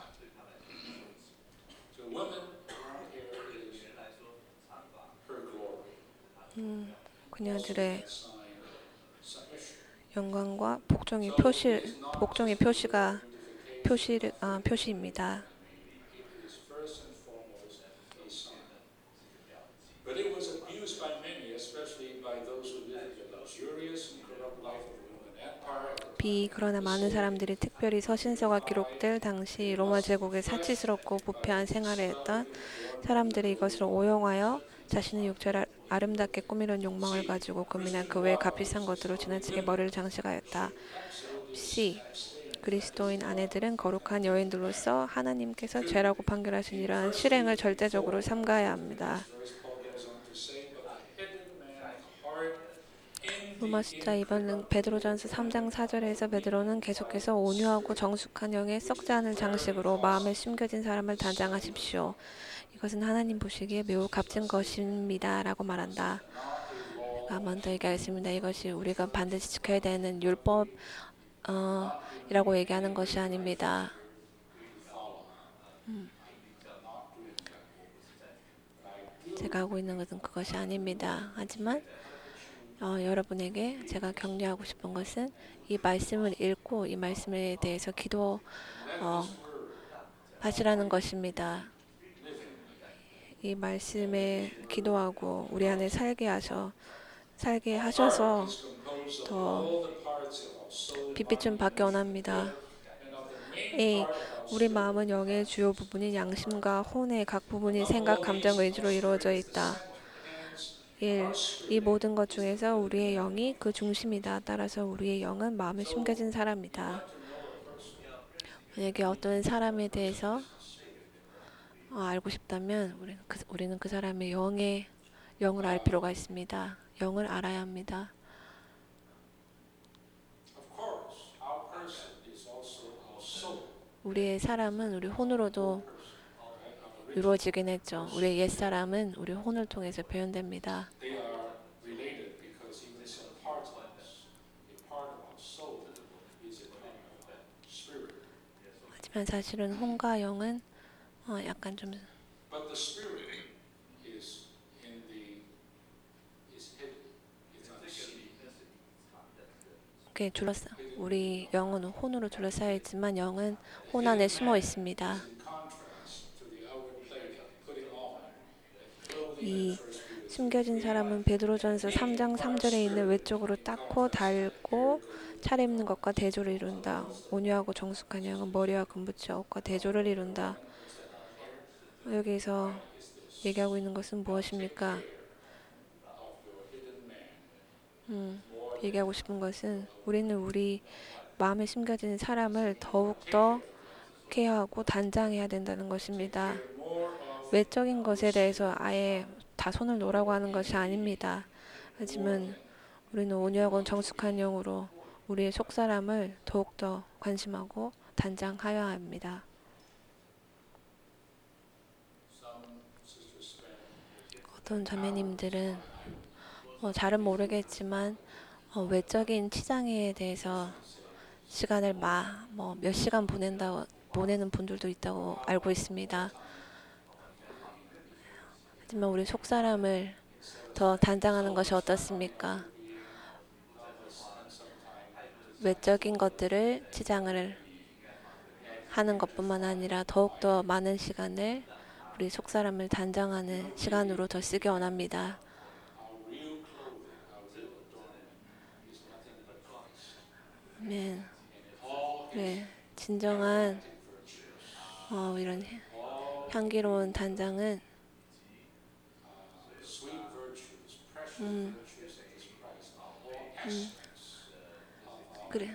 To a woman, long hair is her glory. 그녀들의 That sign of submission. 영광과 복종의 표시, 복종의 표시가 표시, 아, 표시입니다. It is first and foremost a sign. But it was abused by many, especially by those who lived the luxurious and corrupt life of the Roman Empire. 비 그러나 많은 사람들이 특별히 서신서가 기록될 당시 로마 제국의 사치스럽고 부패한 생활을 했던 사람들이 이것을 오용하여 자신의 육체를 아름답게 꾸미는 욕망을 가지고 금이나 그 외 값비싼 것들로 지나치게 머리를 장식하였다. C. 그리스도인 아내들은 거룩한 여인들로서 하나님께서 죄라고 판결하신 이러한 실행을 절대적으로 삼가야 합니다. Verse Paul goes on to say, but the hidden man, the heart in the 로마 숫자 이 번 베드로전서 삼 장 사 절에서 베드로는 계속해서 온유하고 정숙한 영의 썩지 않을 장식으로 마음에 숨겨진 사람을 단장하십시오. 이것은 하나님 보시기에 매우 값진 것입니다. 라고 말한다. 한 번 더 얘기하겠습니다. 이것이 우리가 반드시 지켜야 되는 율법 어, 이라고 얘기하는 것이 아닙니다. 음. 제가 하고 있는 것은 그것이 아닙니다. 하지만 어, 여러분에게 제가 격려하고 싶은 것은 이 말씀을 읽고 이 말씀에 대해서 기도 어, 하시라는 것입니다. 이 말씀에 기도하고 우리 안에 살게 하셔 살게 하셔서 더 빛빛 좀 받기 원합니다. A. 우리 마음은 영의 주요 부분인 양심과 혼의 각 부분이 생각, 감정, 의지로 이루어져 있다. 일. 이 모든 것 중에서 우리의 영이 그 중심이다. 따라서 우리의 영은 마음에 숨겨진 사람이다. 만약에 어떤 사람에 대해서 어, 알고 싶다면 우리는 그, 우리는 그 사람의 영의 영을 알 필요가 있습니다. 영을 알아야 합니다. Of course, our person is also our soul. 우리의 사람은 우리 혼으로도 이루어지긴 했죠. 우리의 옛사람은 우리 혼을 통해서 표현됩니다. They are related because even some parts of us, a part of our soul, is a part of our spirit. 하지만 사실은 혼과 영은 어, 약간 좀 But the spirit is in the is hidden. It's unseen. 이렇게 둘러싸. 우리 영은 혼으로 둘러싸여 있지만 영은 혼 안에 숨어 있습니다. In contrast to the outward play of putting on and clothing 이 at first view. 숨겨진 사람은 베드로전서 삼 장 삼 절에 있는 외적으로 닦고 달고 차려입는 것과 대조를 이룬다. 온유하고 정숙한 영은 머리와 금붙이 옷과 대조를 이룬다. 여기서 얘기하고 있는 것은 무엇입니까? 음, 얘기하고 싶은 것은 우리는 우리 마음에 숨겨진 사람을 더욱더 케어하고 단장해야 된다는 것입니다. 외적인 것에 대해서 아예 다 손을 놓으라고 하는 것이 아닙니다. 하지만 우리는 온유하고 정숙한 영으로 우리의 속사람을 더욱더 관심하고 단장하여야 합니다. 어떤 자매님들은 어, 잘은 모르겠지만 어, 외적인 치장에 대해서 시간을 마, 뭐 몇 시간 보낸다, 보내는 분들도 있다고 알고 있습니다. 하지만 우리 속사람을 더 단장하는 것이 어떻습니까? 외적인 것들을 치장을 하는 것뿐만 아니라 더욱더 많은 시간을 우리 속사람을 단장하는 시간으로 더 쓰기 원합니다. 아멘. 네, 진정한 어, 이런 향기로운 단장은 음, 음, 그래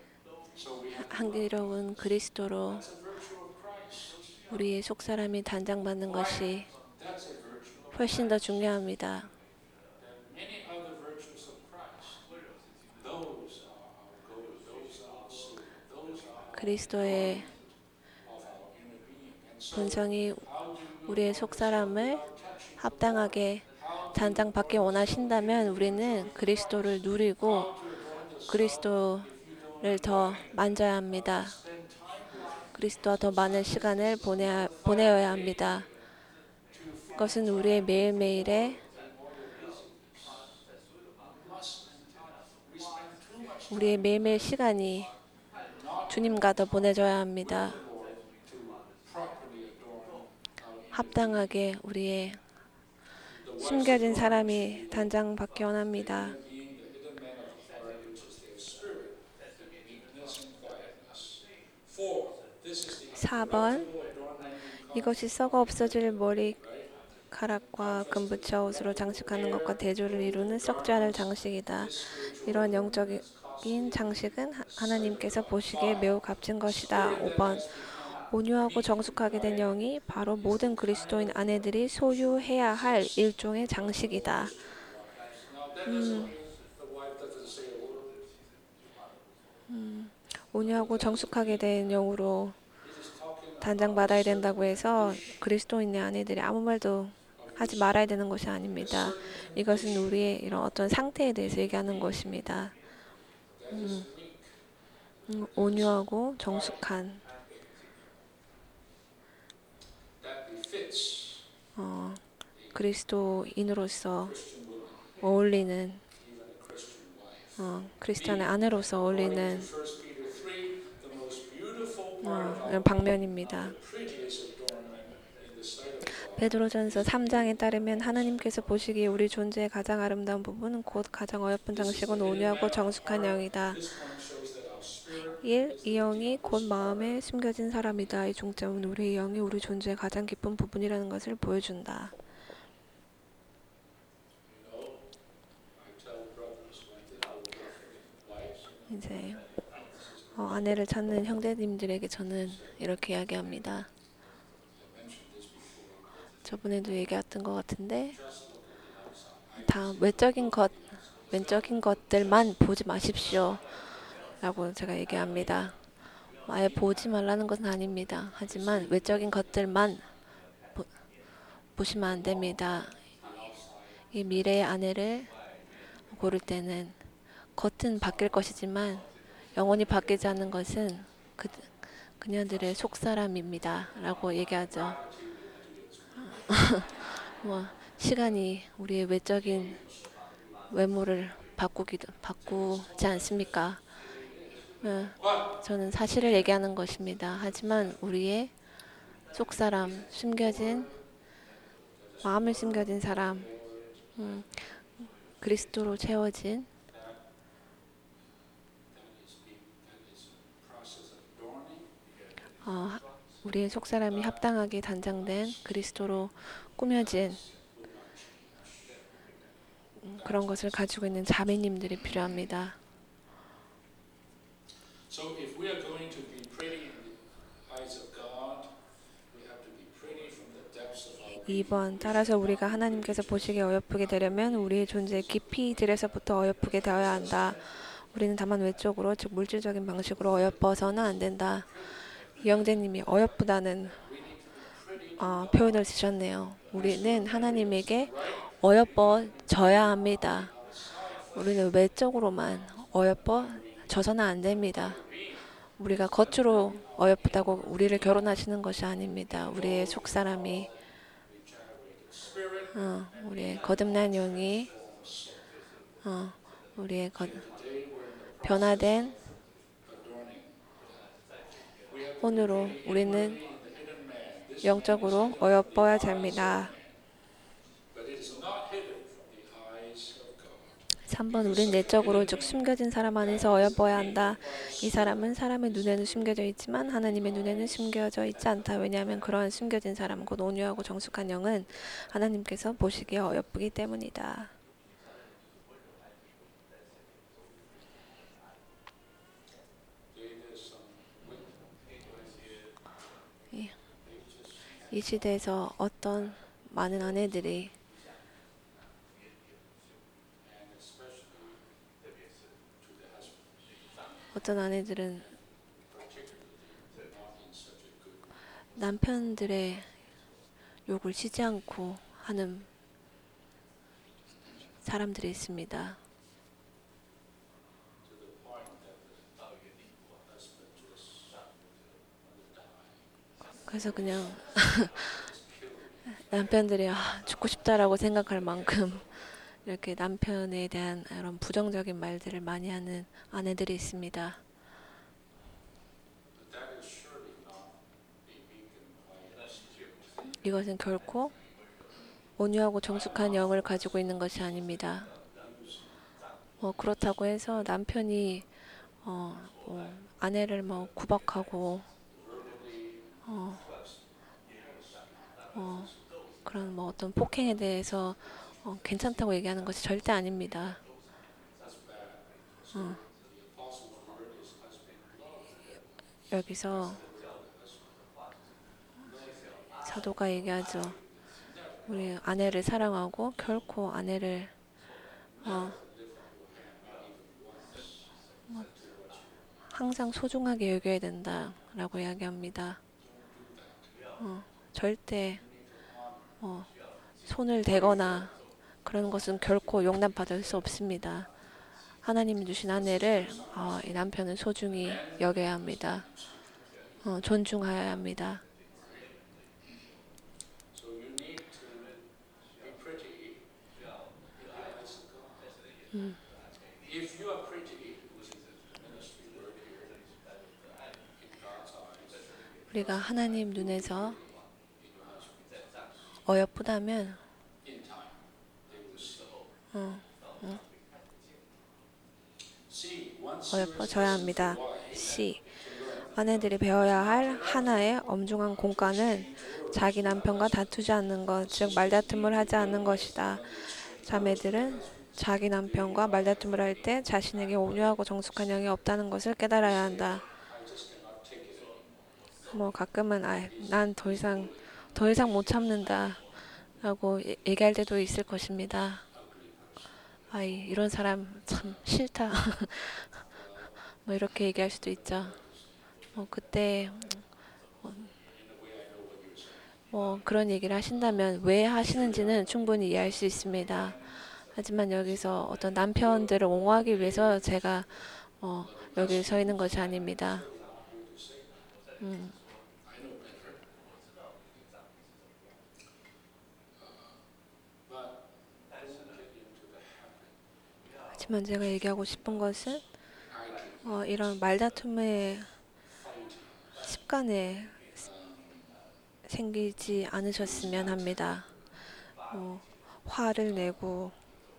향기로운 그리스도로 우리의 속사람이 단장받는 것이 훨씬 더 중요합니다. Many other virtues of Christ 그리스도의 본성이 우리의 속사람을 합당하게 단장받기 원하신다면 우리는 그리스도를 누리고 그리스도를 더 만져야 합니다. 그리스도와 더 많은 시간을 보내야, 보내어야 합니다. 그것은 우리의 매일매일의 우리의 매일매일 시간이 주님과 더 보내줘야 합니다. 합당하게 우리의 숨겨진 사람이 단장받기 원합니다. 사 번 이것이 썩어 없어질 머리카락과 금붙여 옷으로 장식하는 것과 대조를 이루는 썩지 않을 장식이다. 이러한 영적인 장식은 하나님께서 보시기에 매우 값진 것이다. 오 번 온유하고 정숙하게 된 영이 바로 모든 그리스도인 아내들이 소유해야 할 일종의 장식이다. 음, 음, 온유하고 정숙하게 된 영으로 단장받아야 된다고 해서 그리스도인의 아내들이 아무 말도 하지 말아야 되는 것이 아닙니다. 이것은 우리의 이런 어떤 상태에 대해서 얘기하는 것입니다. 음, 음, 온유하고 정숙한 어, 그리스도인으로서 어울리는 어, 크리스찬의 아내로서 어울리는 어, 이런 방면입니다. 베드로전서 삼 장에 따르면 하나님께서 보시기에 우리 존재의 가장 아름다운 부분은 곧 가장 어여쁜 장식은 온유하고 정숙한 영이다. 일. 이 영이 곧 마음에 숨겨진 사람이다. 이 중점은 우리의 영이 우리 존재의 가장 깊은 부분이라는 것을 보여준다. 이제 어, 아내를 찾는 형제님들에게 저는 이렇게 이야기합니다. 저번에도 얘기했던 것 같은데 다 외적인 것, 외적인 것들만 보지 마십시오. 라고 제가 얘기합니다. 아예 보지 말라는 것은 아닙니다. 하지만 외적인 것들만 보, 보시면 안 됩니다. 이 미래의 아내를 고를 때는 겉은 바뀔 것이지만 영원히 바뀌지 않는 것은 그, 그녀들의 속사람입니다. 라고 얘기하죠. 뭐 시간이 우리의 외적인 외모를 바꾸기도 바꾸지 않습니까? 어, 저는 사실을 얘기하는 것입니다. 하지만 우리의 속사람, 숨겨진 마음을 숨겨진 사람, 음, 그리스도로 채워진 어, 우리의 속사람이 합당하게 단장된 그리스도로 꾸며진 음, 그런 것을 가지고 있는 자매님들이 필요합니다. So if we are going to be pretty in the eyes of God, we have to be pretty from the depths of our 이 번 따라서 우리가 하나님께서 보시기에 어여쁘게 되려면 우리의 존재 깊이 들에서부터 어여쁘게 되어야 한다. 우리는 다만 외적으로 즉 물질적인 방식으로 어여뻐서는 안 된다. 이 형제님이 어여쁘다는 어, 표현을 쓰셨네요. 우리는 하나님에게 어여뻐져야 합니다. 우리는 외적으로만 어여뻐져서는 안 됩니다. 우리가 겉으로 어여쁘다고 우리를 결혼하시는 것이 아닙니다. 우리의 속사람이 어, 우리의 거듭난 영이 어, 우리의 거, 변화된 혼으로 우리는 영적으로 어여뻐야 됩니다. 삼 번 우린 내적으로 즉 숨겨진 사람 안에서 어여뻐야 한다. 이 사람은 사람의 눈에는 숨겨져 있지만 하나님의 눈에는 숨겨져 있지 않다. 왜냐하면 그러한 숨겨진 사람 곧 온유하고 정숙한 영은 하나님께서 보시기에 어여쁘기 때문이다. 이, 이 시대에서 어떤 많은 아내들이 어떤 아내들은 남편들의 욕을 쉬지 않고 하는 사람들이 있습니다. 그래서 그냥 남편들이 아, 죽고 싶다라고 생각할 만큼 이렇게 남편에 대한 이런 부정적인 말들을 많이 하는 아내들이 있습니다. 이것은 결코 온유하고 정숙한 영을 가지고 있는 것이 아닙니다. 뭐 그렇다고 해서 남편이 어, 뭐 아내를 뭐 구박하고 어, 어, 그런 뭐 어떤 폭행에 대해서 어, 괜찮다고 얘기하는 것이 절대 아닙니다. 어, 여기서 사도가 얘기하죠. 우리 아내를 사랑하고 결코 아내를 어, 항상 소중하게 여겨야 된다라고 이야기합니다. 어, 절대 어, 손을 대거나 그런 것은 결코 용납받을 수 없습니다. 하나님이 주신 아내를 어, 이 남편은 소중히 여겨야 합니다. 어, 존중해야 합니다. 음, If you are pretty, which is a ministry word here, in God's eyes, 우리가 하나님 눈에서 in your husband, 어여쁘다면 in time, they will see. 어, See, one 어여뻐져야 serious lesson 합니다. for wives C. to learn 아내들이 배워야 할 하나의 엄중한 공과는 자기 남편과 다투지 않는 것, 즉 말다툼을 하지 않는 것이다. 자매들은 자기 남편과 말다툼을 할 때 자신에게 온유하고 정숙한 영이 없다는 것을 깨달아야 한다. I just cannot take it anymore. 뭐 가끔은 아, 난 더 이상 더 이상 못 참는다 라고 얘- 얘기할 때도 있을 것입니다. 아, 이- 이런 사람 참 싫다. 뭐 이렇게 얘기할 수도 있죠. 뭐 그때 뭐 그런 얘기를 하신다면 왜 하시는지는 충분히 이해할 수 있습니다. 하지만 여기서 어떤 남편들을 옹호하기 위해서 제가 어, 여기 서 있는 것이 아닙니다. 음, I know better. But don't get into the habit 하지만 제가 얘기하고 싶은 것은 of arguing, 어, 이런 말다툼의 fighting. 습관에 생기지 않으셨으면 합니다. 뭐 화를 내고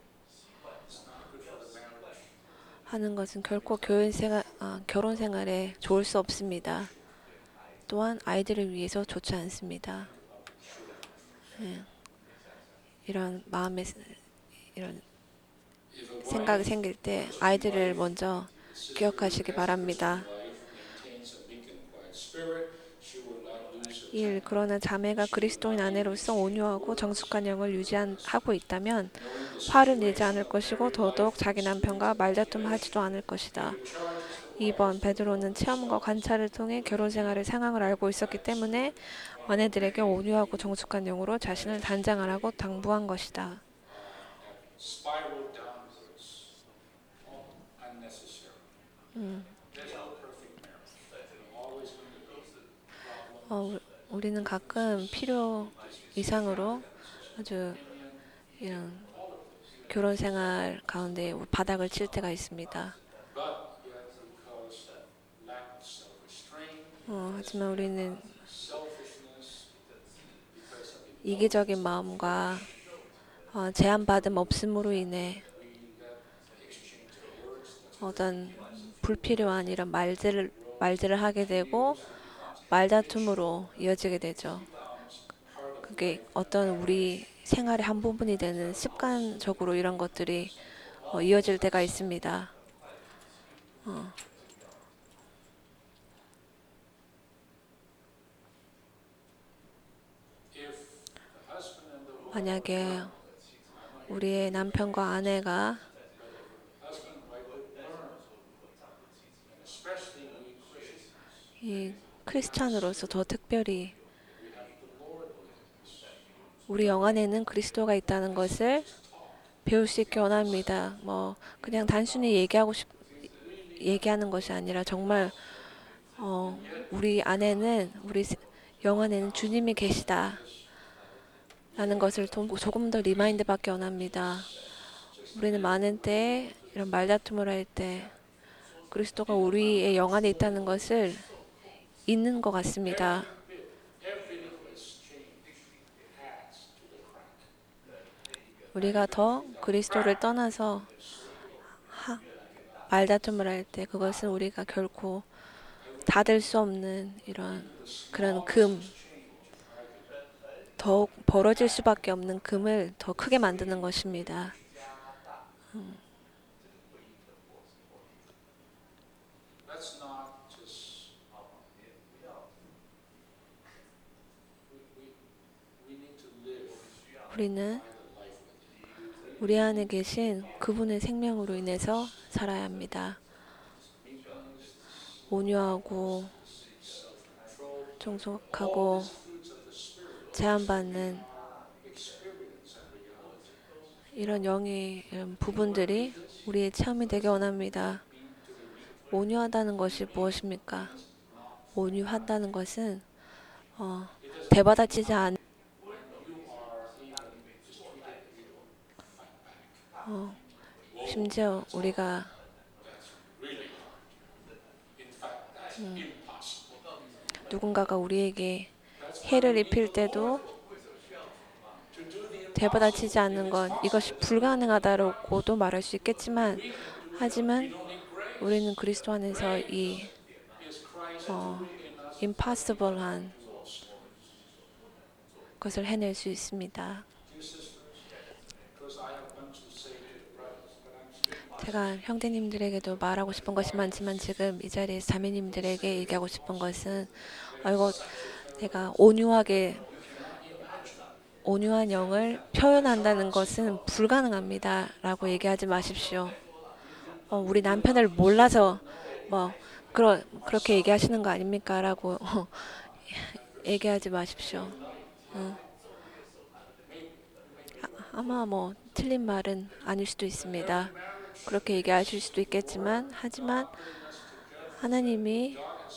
하는 것은 결코 교인 생활, 아, 결혼 생활에 좋을 수 없습니다. 또한 아이들을 위해서 좋지 않습니다. 예, 이런 마음의 이런 If a 생각이 wife, 생길 때 아이들을 먼저 기억하시기 바랍니다. wife maintains a meek and quiet spirit, she will not lose her 일. 그러나 자매가 그리스도인 아내로서 온유하고 정숙한 영을 유지하고 있다면 화를 내지 않을 것이고 더더욱 자기 남편과 말다툼하지도 않을 것이다. 이 번 베드로는 체험과 관찰을 통해 결혼 생활의 상황을 알고 있었기 때문에 아내들에게 온유하고 정숙한 영으로 자신을 단장하라고 당부한 것이다. spiral downwards, all unnecessary. 음, There's no perfect marriage. There's always going to be problems. 어, 우리는 가끔 필요 이상으로 아주 이런 결혼 생활 가운데 바닥을 칠 때가 있습니다. But yet because lack of self-restraint, 어, 하지만 우리는 selfishness, because of 이기적인 마음과 어, 제한받음 없음으로 인해 exchange of words, 어떤 불필요한 이런 말들을 말들을 하게 되고 말다툼으로 이어지게 되죠. 그게 어떤 우리 생활의 한 부분이 되는 습관적으로 이런 것들이 어, 이어질 때가 있습니다. 어, if the husband and the wife, 만약에 우리의 남편과 아내가 husband and wife would learn, and especially we Christians, 이 크리스찬으로서 더 특별히 우리 영 안에는 그리스도가 있다는 것을 배울 수 있게 원합니다. 뭐 그냥 단순히 얘기하고 싶 얘기하는 것이 아니라 정말 어, 우리 안에는 우리 영 안에는 주님이 계시다 라는 것을 조금 더 리마인드 받기 원합니다. 우리는 많은 때에 이런 말다툼을 할 때 그리스도가 우리의 영 안에 있다는 것을 잊는 것 같습니다. Every little exchange adds to the crack. 우리가 더 그리스도를 떠나서 하, 말다툼을 할 때 그것은 우리가 결코 닫을 수 없는 이런 그런 금, 더욱 벌어질 수밖에 없는 금을 더 크게 만드는 것입니다. Let's not just, we, we, we need to live 우리는 by the life within. 우리 안에 계신 그분의 생명으로 인해서 살아야 합니다. 온유하고 정숙하고 제한받는 이런 영의 이런 부분들이 우리의 체험이 되게 원합니다. 온유하다는 것이 무엇입니까? 온유하다는 것은 어, 대받아치지 않 어, 심지어 우리가 음, 누군가가 우리에게 해를 입힐 때도 대받아치지 않는 것, 이것이 불가능하다고도 말할 수 있겠지만, 하지만 우리는 그리스도 안에서 이 어, impossible한 것을 해낼 수 있습니다. 제가 형제님들에게도 말하고 싶은 것이 많지만 지금 이 자리에서 자매님들에게 얘기하고 싶은 것은 아, 이거 내가 온유하게 온유한 영을 표현한다는 것은 불가능합니다. 라고 얘기하지 마십시오. 어, 우리 남편을 몰라서 뭐 그러, 그렇게 얘기하시는 거 아닙니까? 라고 어, 얘기하지 마십시오. 어. 아, 아마 뭐 틀린 말은 아닐 수도 있습니다. 그렇게 얘기하실 수도 있겠지만 하지만 하나님이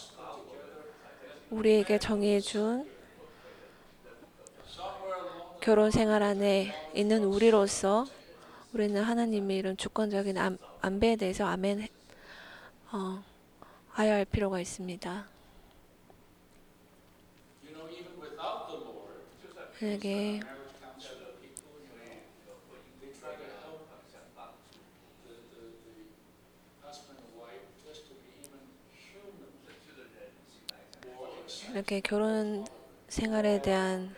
우리에게 정해 준 결혼 생활 안에 있는 우리로서 우리는 하나님의 이런 주권적인 안, 안배에 대해서 아멘 어, 하여야 할 필요가 있습니다. 만약에 이렇게 결혼 생활에 대한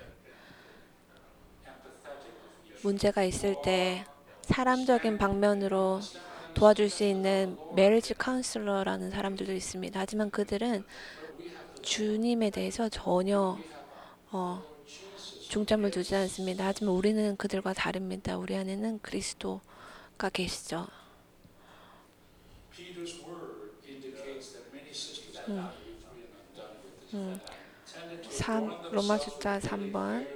문제가 있을 때 사람적인 방면으로 도와줄 수 있는 메리지 카운슬러라는 사람들도 있습니다. 하지만 그들은 주님에 대해서 전혀 어, 중점을 두지 않습니다. 하지만 우리는 그들과 다릅니다. 우리 안에는 그리스도가 계시죠. 음. 음. 삼, 로마 숫자 삼 번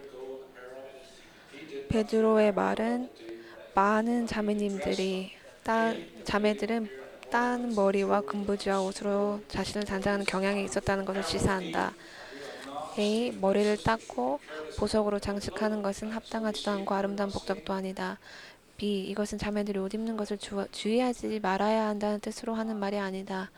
베드로의 말은 많은 자매님들이 따, 자매들은 딴 머리와 금부지와 옷으로 자신을 단장하는 경향이 있었다는 것을 시사한다. A. 머리를 닦고 보석으로 장식하는 것은 합당하지도 않고 아름다운 복장도 아니다. B. 이것은 자매들이 옷 입는 것을 주, 주의하지 말아야 한다는 뜻으로 하는 말이 아니다.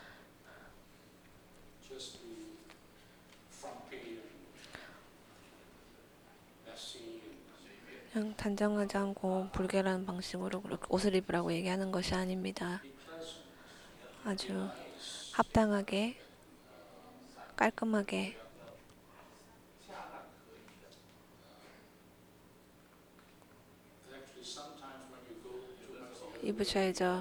그냥 단정하지 않고 불결한 방식으로 옷을 입으라고 얘기하는 것이 아닙니다. 아주 합당하게 깔끔하게 입으셔야죠.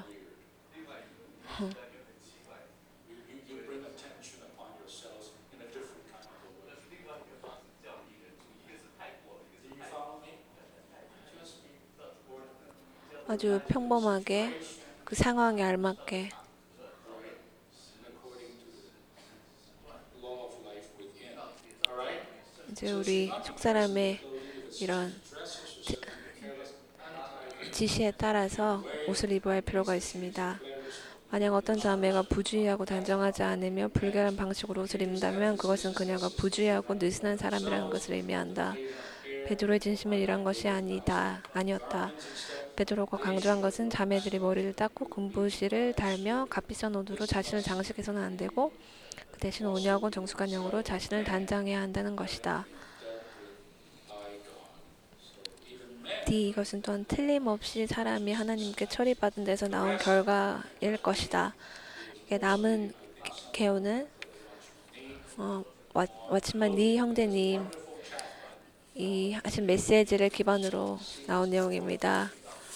아주 평범하게 그 상황에 알맞게 이제 우리 속사람의 이런 지- 지시에 따라서 옷을 입어야 할 필요가 있습니다. 만약 어떤 자매가 부주의하고 단정하지 않으며 불결한 방식으로 옷을 입는다면 그것은 그녀가 부주의하고 느슨한 사람이라는 것을 의미한다. 베드로의 진심은 이런 것이 아니다. 아니었다. 베드로가 강조한 것은 자매들이 머리를 닦고 금부실을 달며 값비싼 옷으로 자신을 장식해서는 안 되고 그 대신 온유하고 정숙한 영으로 자신을 단장해야 한다는 것이다. D. 이것은 또한 틀림없이 사람이 하나님께 처리받은 데서 나온 결과일 것이다. 남은 개요는 어, 왓츠만 리 형제님 이 하신 메시지를 기반으로 나온 내용입니다.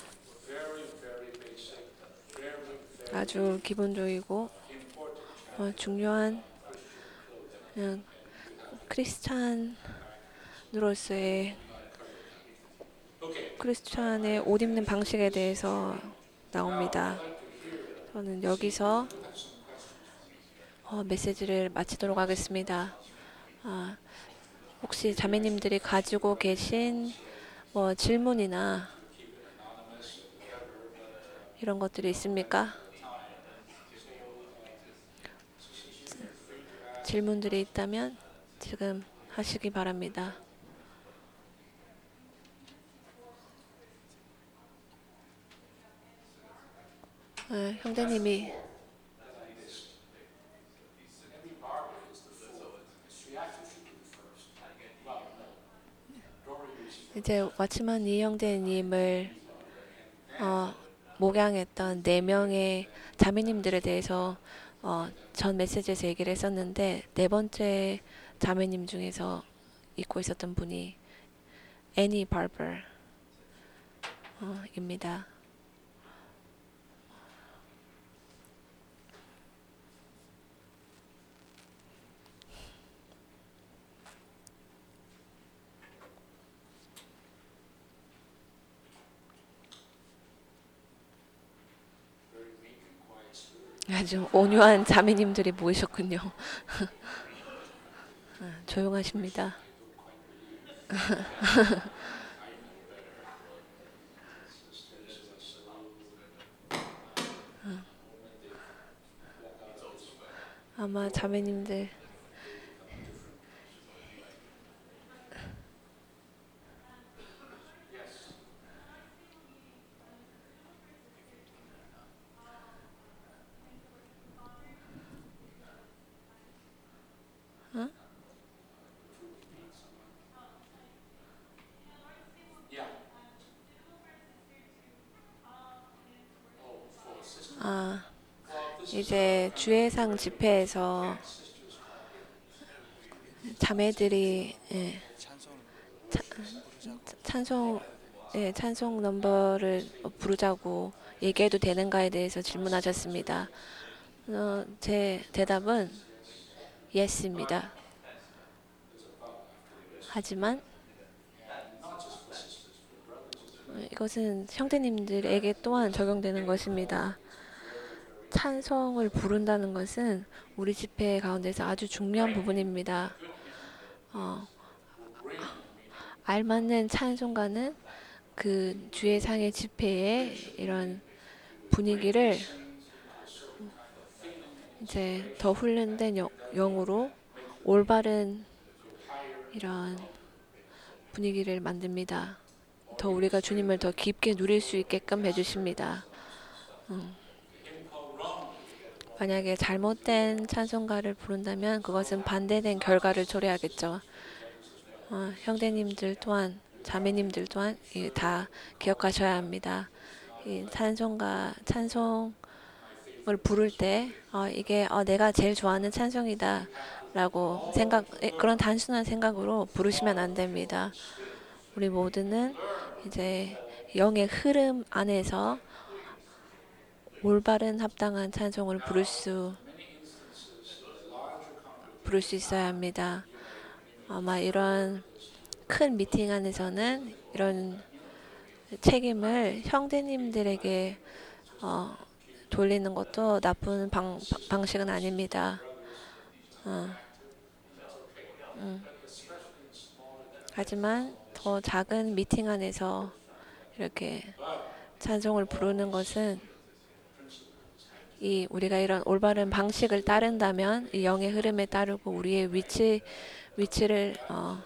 아주 기본적이고 어, 중요한 그냥 크리스찬으로서의 크리스찬의 옷 입는 방식에 대해서 나옵니다. 저는 여기서 어, 메시지를 마치도록 하겠습니다. 아, 혹시 자매님들이 가지고 계신 뭐 질문이나 이런 것들이 있습니까? 질문들이 있다면 지금 하시기 바랍니다. 네, 형제님이 이제 왓츠만 이 형제님을 어, 목양했던 네 명의 자매님들에 대해서 어, 전 메시지에서 얘기를 했었는데 네 번째 자매님 중에서 입고 있었던 분이 애니 바버입니다. 아주 온유한 자매님들이 모이셨군요. 조용하십니다. 아마 자매님들 어? 아, 이제 주회상 집회에서 자매들이 예, 차, 찬송 예, 찬송 넘버를 부르자고 얘기해도 되는가에 대해서 질문하셨습니다. 어, 제 대답은 yes입니다. 하지만 이것은 형제님들에게 또한 적용되는 것입니다. 찬송을 부른다는 것은 우리 집회 가운데서 아주 중요한 부분입니다. 어, 알맞는 찬송가는 그 주의상의 집회의 이런 분위기를 이제 더 훈련된 영, 영으로 올바른 이런 분위기를 만듭니다. 더 우리가 주님을 더 깊게 누릴 수 있게끔 해주십니다. 음. 만약에 잘못된 찬송가를 부른다면 그것은 반대된 결과를 초래하겠죠. 어, 형제님들 또한 자매님들 또한 다 기억하셔야 합니다. 이 찬송가 찬송을 부를 때 어, 이게 어, 내가 제일 좋아하는 찬송이다 라고 생각 그런 단순한 생각으로 부르시면 안 됩니다. 우리 모두는 이제 영의 흐름 안에서 올바른 합당한 찬송을 부를 수 부를 수 있어야 합니다. 아마 이런 큰 미팅 안에서는 이런 책임을 형제님들에게 어, 돌리는 것도 나쁜 방, 방식은 아닙니다. 어. 음. 하지만 더 작은 미팅 안에서 이렇게 찬송을 부르는 것은 이 우리가 이런 올바른 방식을 따른다면 이 영의 흐름에 따르고 우리의 위치 위치를 어,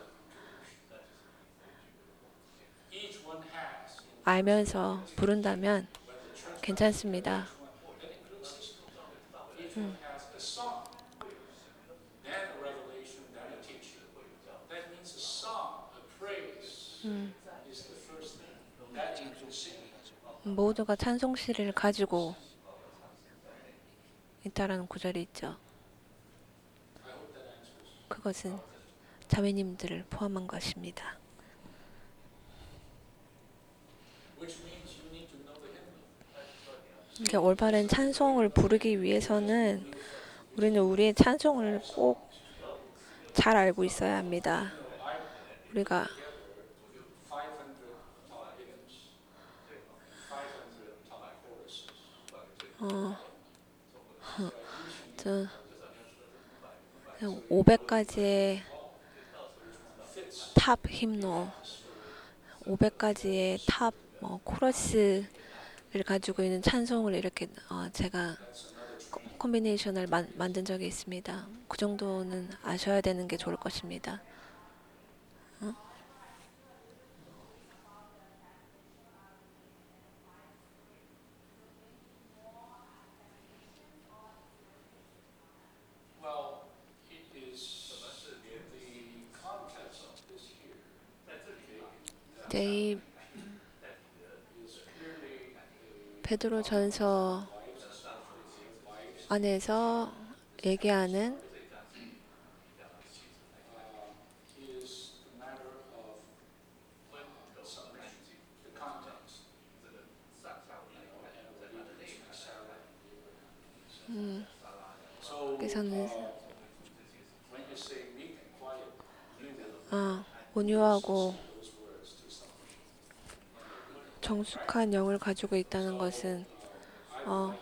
each one has, 알면서 부른다면 when the church, 괜찮습니다. that includes this group, each one has a song, then a revelation, then a teaching. That means a song, a praise is the first thing. That includes singing. 모두가 찬송시를 가지고 있다라는 구절이 있죠. I hope that answers. 그것은 자매님들을 포함한 것입니다. Which means you need to know the hymn. 그러니까 올바른 찬송을 부르기 위해서는 우리는 우리의 찬송을 꼭 잘 알고 있어야 합니다. 우리가 five hundred top hymns, five hundred top choruses. 저 오백 가지의 탑 힘노, 오백 가지의 탑 뭐, 코러스를 가지고 있는 찬송을 이렇게 어, 제가 콤비네이션을 만, 만든 적이 있습니다. 그 정도는 아셔야 되는 게 좋을 것입니다. Well, it is the context of this here. 이제 이 Is clearly 베드로전서 안에서 얘기하는 is the matter of submission, the context, you know, and obedience to Sarah and Abraham. So 그래서는 uh, when you say meek and quiet, you will 아, 온유하고 those words to submission. 정숙한 영을 가지고 있다는 것은 어,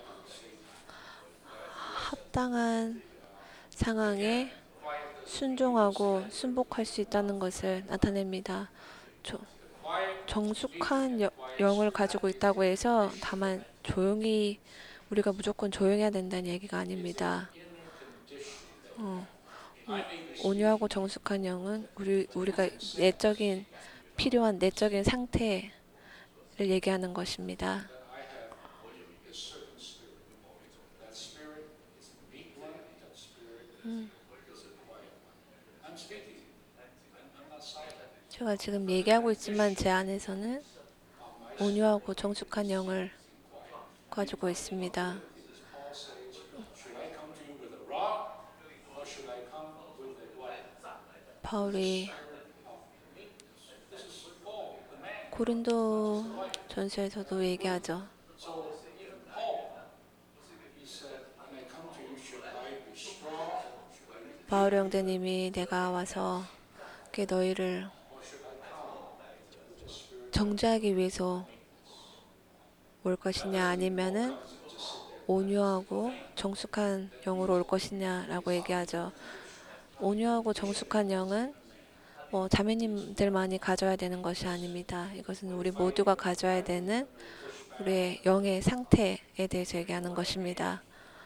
합당한 상황에 순종하고 순복할 수 있다는 것을 나타냅니다. 조, 정숙한 여, 영을 가지고 있다고 해서 다만 조용히 우리가 무조건 조용해야 된다는 얘기가 아닙니다. 어, 온유하고 정숙한 영은 우리 우리가 내적인 필요한 내적인 상태를 얘기하는 것입니다. I have a certain spirit. That spirit is a meek one, that spirit is a quiet one. I'm speaking. I'm, I'm not silent. 제가 지금 얘기하고 있지만 제 안에서는 온유하고 정숙한 영을 가지고 있습니다. Paul says, should I come to you with a rod, or should I come with a what? 바울이 This is Paul, the man. 고린도 전서에서도 얘기하죠. So even Paul, he said, when I come to you, should I be strong, should I be, 바울 형제님이 내가 와서 이렇게 너희를 or should I come with the spirit? 정죄하기 위해서 올 것이냐 아니면은 온유하고 정숙한 영으로 올 것이냐라고 얘기하죠. 온유하고 정숙한 영은 뭐 자매님들만이 가져야 되는 것이 아닙니다. 이것은 우리 모두가 가져야 되는 우리의 영의 상태에 대해서 얘기하는 것입니다.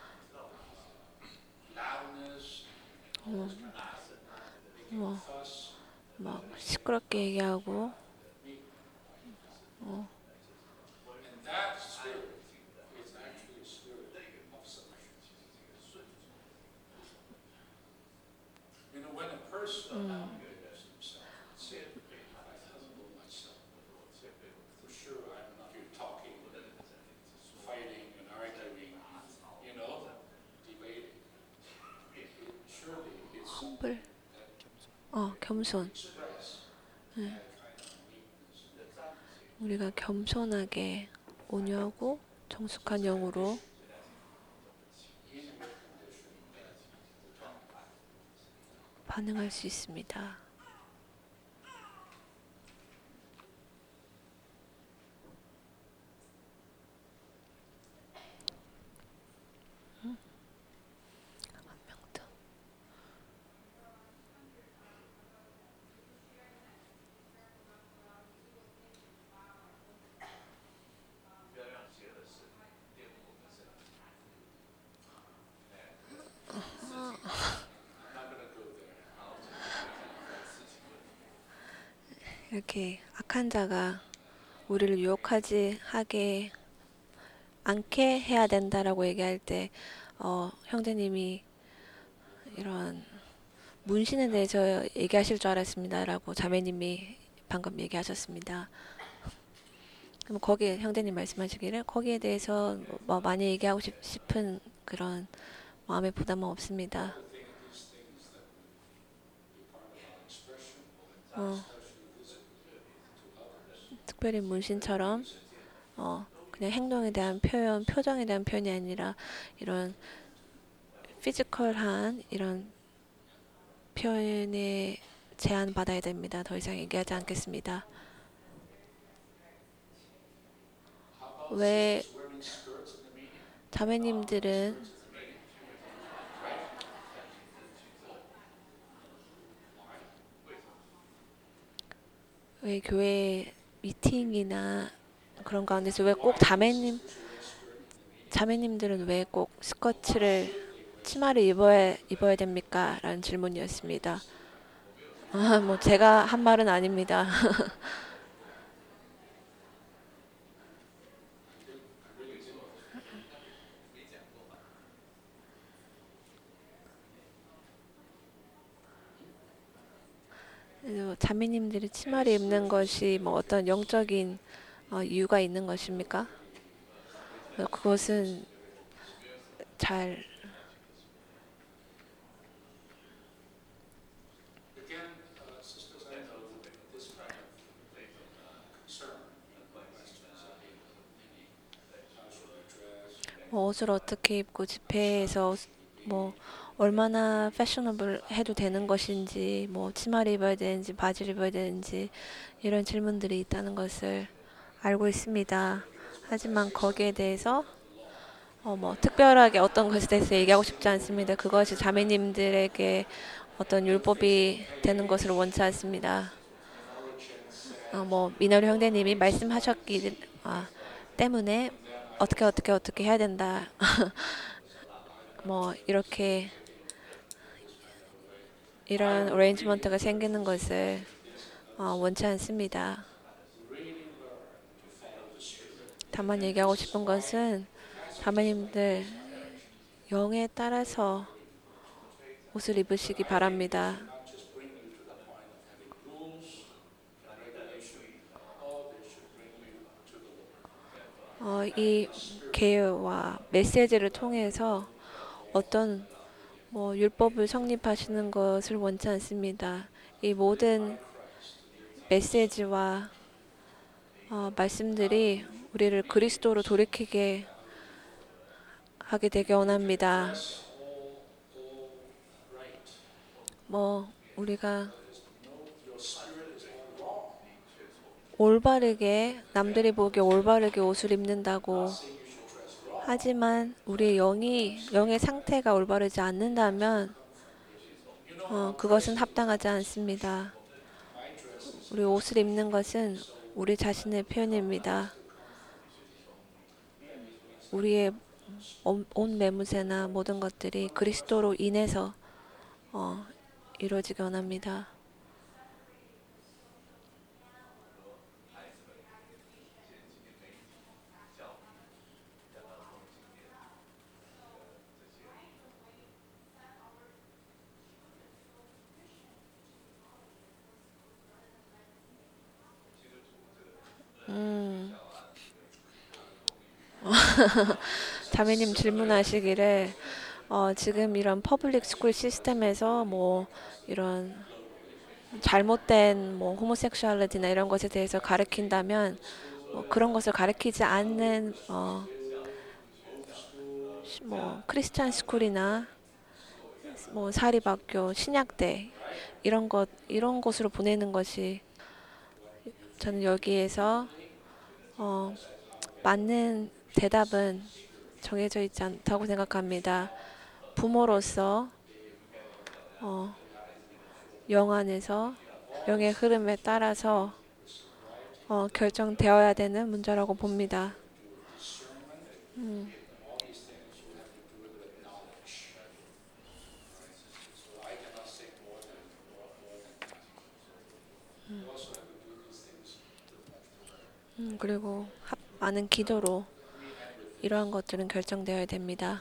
Loudness, 뭐, fuss, 막 시끄럽게 얘기하고 and that spirit is actually a spirit of submission. You know, when a person humbles himself and says, I humble myself, for sure I'm not here talking, fighting and arguing, you know, debating. It surely is humble, 어 겸손. express 네. that kind of meekness. 우리가 겸손하게 온유하고 정숙한 영으로 반응할 수 있습니다. 음? 한 명 더. 이렇게 악한 자가 우리를 유혹하지 하게 않게 해야 된다라고 얘기할 때 어, 형제님이 이런 문신에 대해서 얘기하실 줄 알았습니다라고 자매님이 방금 얘기하셨습니다. 그럼 거기에 형제님 말씀하시기를 거기에 대해서 뭐 많이 얘기하고 싶, 싶은 그런 마음의 부담은 없습니다. 어, 특별히 문신처럼 어, 그냥 행동에 대한 표현, 표정에 대한 표현이 아니라 이런 피지컬한 이런 표현에 제한받아야 됩니다. 더 이상 얘기하지 않겠습니다. 왜 자매님들은 왜 교회 미팅이나 그런 가운데서 왜 꼭 자매님 자매님들은 왜 꼭 스커트를 치마를 입어야 입어야 됩니까? 라는 질문이었습니다. 아, 뭐 제가 한 말은 아닙니다. 그래서 자매님들이 치마를 입는 것이 뭐 어떤 영적인 어, 이유가 있는 것입니까? 그것은 잘 Again, uh, sisters, I know that this kind of uh, concern, questions, I mean, how should we dress? 뭐 옷을 어떻게 입고 집회에서 뭐 얼마나 패셔너블 해도 되는 것인지 뭐 치마를 입어야 되는지 바지를 입어야 되는지 이런 질문들이 있다는 것을 알고 있습니다. 하지만 거기에 대해서 어 뭐 특별하게 어떤 것에 대해서 얘기하고 싶지 않습니다. 그것이 자매님들에게 어떤 율법이 되는 것을 원치 않습니다. 어 뭐 미너리 형제님이 말씀하셨기 아, 때문에 어떻게 어떻게 어떻게 해야 된다. 뭐 이렇게 이런 어레인지먼트가 생기는 것을 어, 원치 않습니다. 다만 얘기하고 싶은 것은 자매님들 영에 따라서 옷을 입으시기 바랍니다. Not just bring you to the point of having rules and regulation. All this should bring you to the Lord. 어, 이 개요와 메시지를 통해서 어떤 뭐 율법을 성립하시는 것을 원치 않습니다. 이 모든 메시지와 어, 말씀들이 우리를 그리스도로 돌이키게 하게 되게 원합니다. All, all right. 뭐 우리가 Your spirit is all wrong. 올바르게 남들이 보기에 올바르게 옷을 입는다고 하지만 우리의 영이 영의 상태가 올바르지 않는다면 어, 그것은 합당하지 않습니다. 우리 옷을 입는 것은 우리 자신의 표현입니다. 우리의 온, 온 매무새나 모든 것들이 그리스도로 인해서 어, 이루어지기 원합니다. 음. 자매님 질문하시기를 어, 지금 이런 퍼블릭 스쿨 시스템에서 뭐 이런 잘못된 뭐 호모섹슈얼리티나 이런 것에 대해서 가르친다면 뭐 그런 것을 가르치지 않는 어, 시- 뭐 크리스찬 스쿨이나 뭐 사립학교, 신약대 이런 것 이런 곳으로 보내는 것이 저는 여기에서 어, 맞는 대답은 정해져 있지 않다고 생각합니다. 부모로서 어, 영 안에서 영의 흐름에 따라서 어, 결정되어야 되는 문제라고 봅니다. 음, So I cannot say more than more, more than that. You also have to do 음, 그리고 합, 많은 기도로 이러한 것들은 결정되어야 됩니다.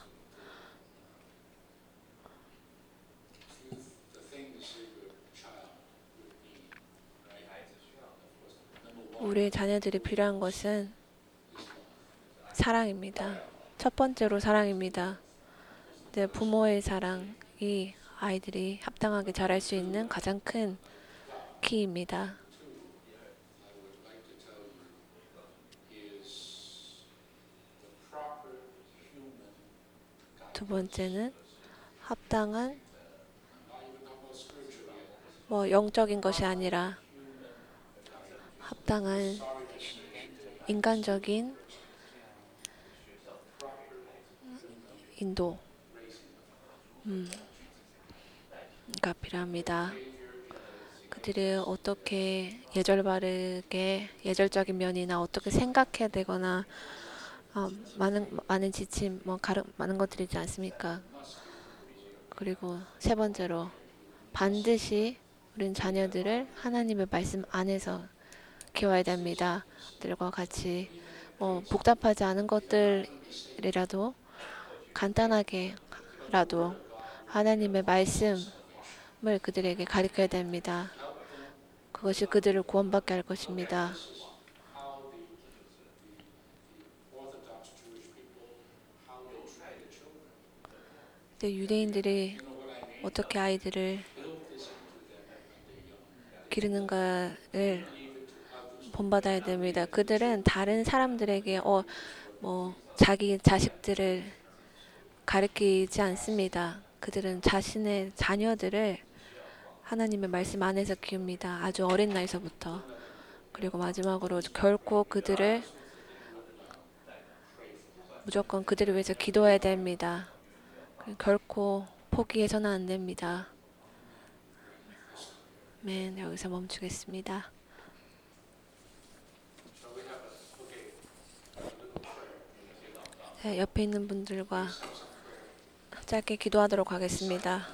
The things that your child would need, right? Number one 우리의 자녀들이 필요한 것은 사랑입니다. 첫 번째로 사랑입니다. 네, 부모의 사랑이 아이들이 합당하게 자랄 수 있는 가장 큰 키입니다. I would like to tell you is the proper human 두 guidance. 번째는 합당한 I'm not even talking about spiritual yet. 뭐 영적인 것이 아니라 합당한 Sorry to say, 인간적인 인도 음, 가 필요합니다. 그들이 어떻게 예절 바르게 예절적인 면이나 어떻게 생각해야 되거나 어, 많은 많은 지침 뭐 가르, 많은 것들이 있지 않습니까? 그리고 세 번째로 반드시 우린 자녀들을 하나님의 말씀 안에서 키워야 됩니다. 들과 같이 뭐 복잡하지 않은 것들이라도 간단하게라도 하나님의 말씀을 그들에게 가르쳐야 됩니다. 그것이 그들을 구원받게 할 것입니다. how the, the Orthodox Jewish people, how they train their children. 근데 유대인들이 You know what I mean? 어떻게 아이들을 Build this into them when they're young. 기르는가를 Leave it to others. 본받아야 됩니다. 그들은 다른 사람들에게 어, 뭐 자기 자식들을 가르치지 않습니다. 그들은 자신의 자녀들을 하나님의 말씀 안에서 키웁니다. 아주 어린 나이서부터. 그리고 마지막으로 결코 그들을 무조건 그들을 위해서 기도해야 됩니다. 결코 포기해서는 안 됩니다. 맨 여기서 멈추겠습니다. Shall we have a, okay, a little prayer. 네, 옆에 있는 분들과 짧게 기도하도록 하겠습니다.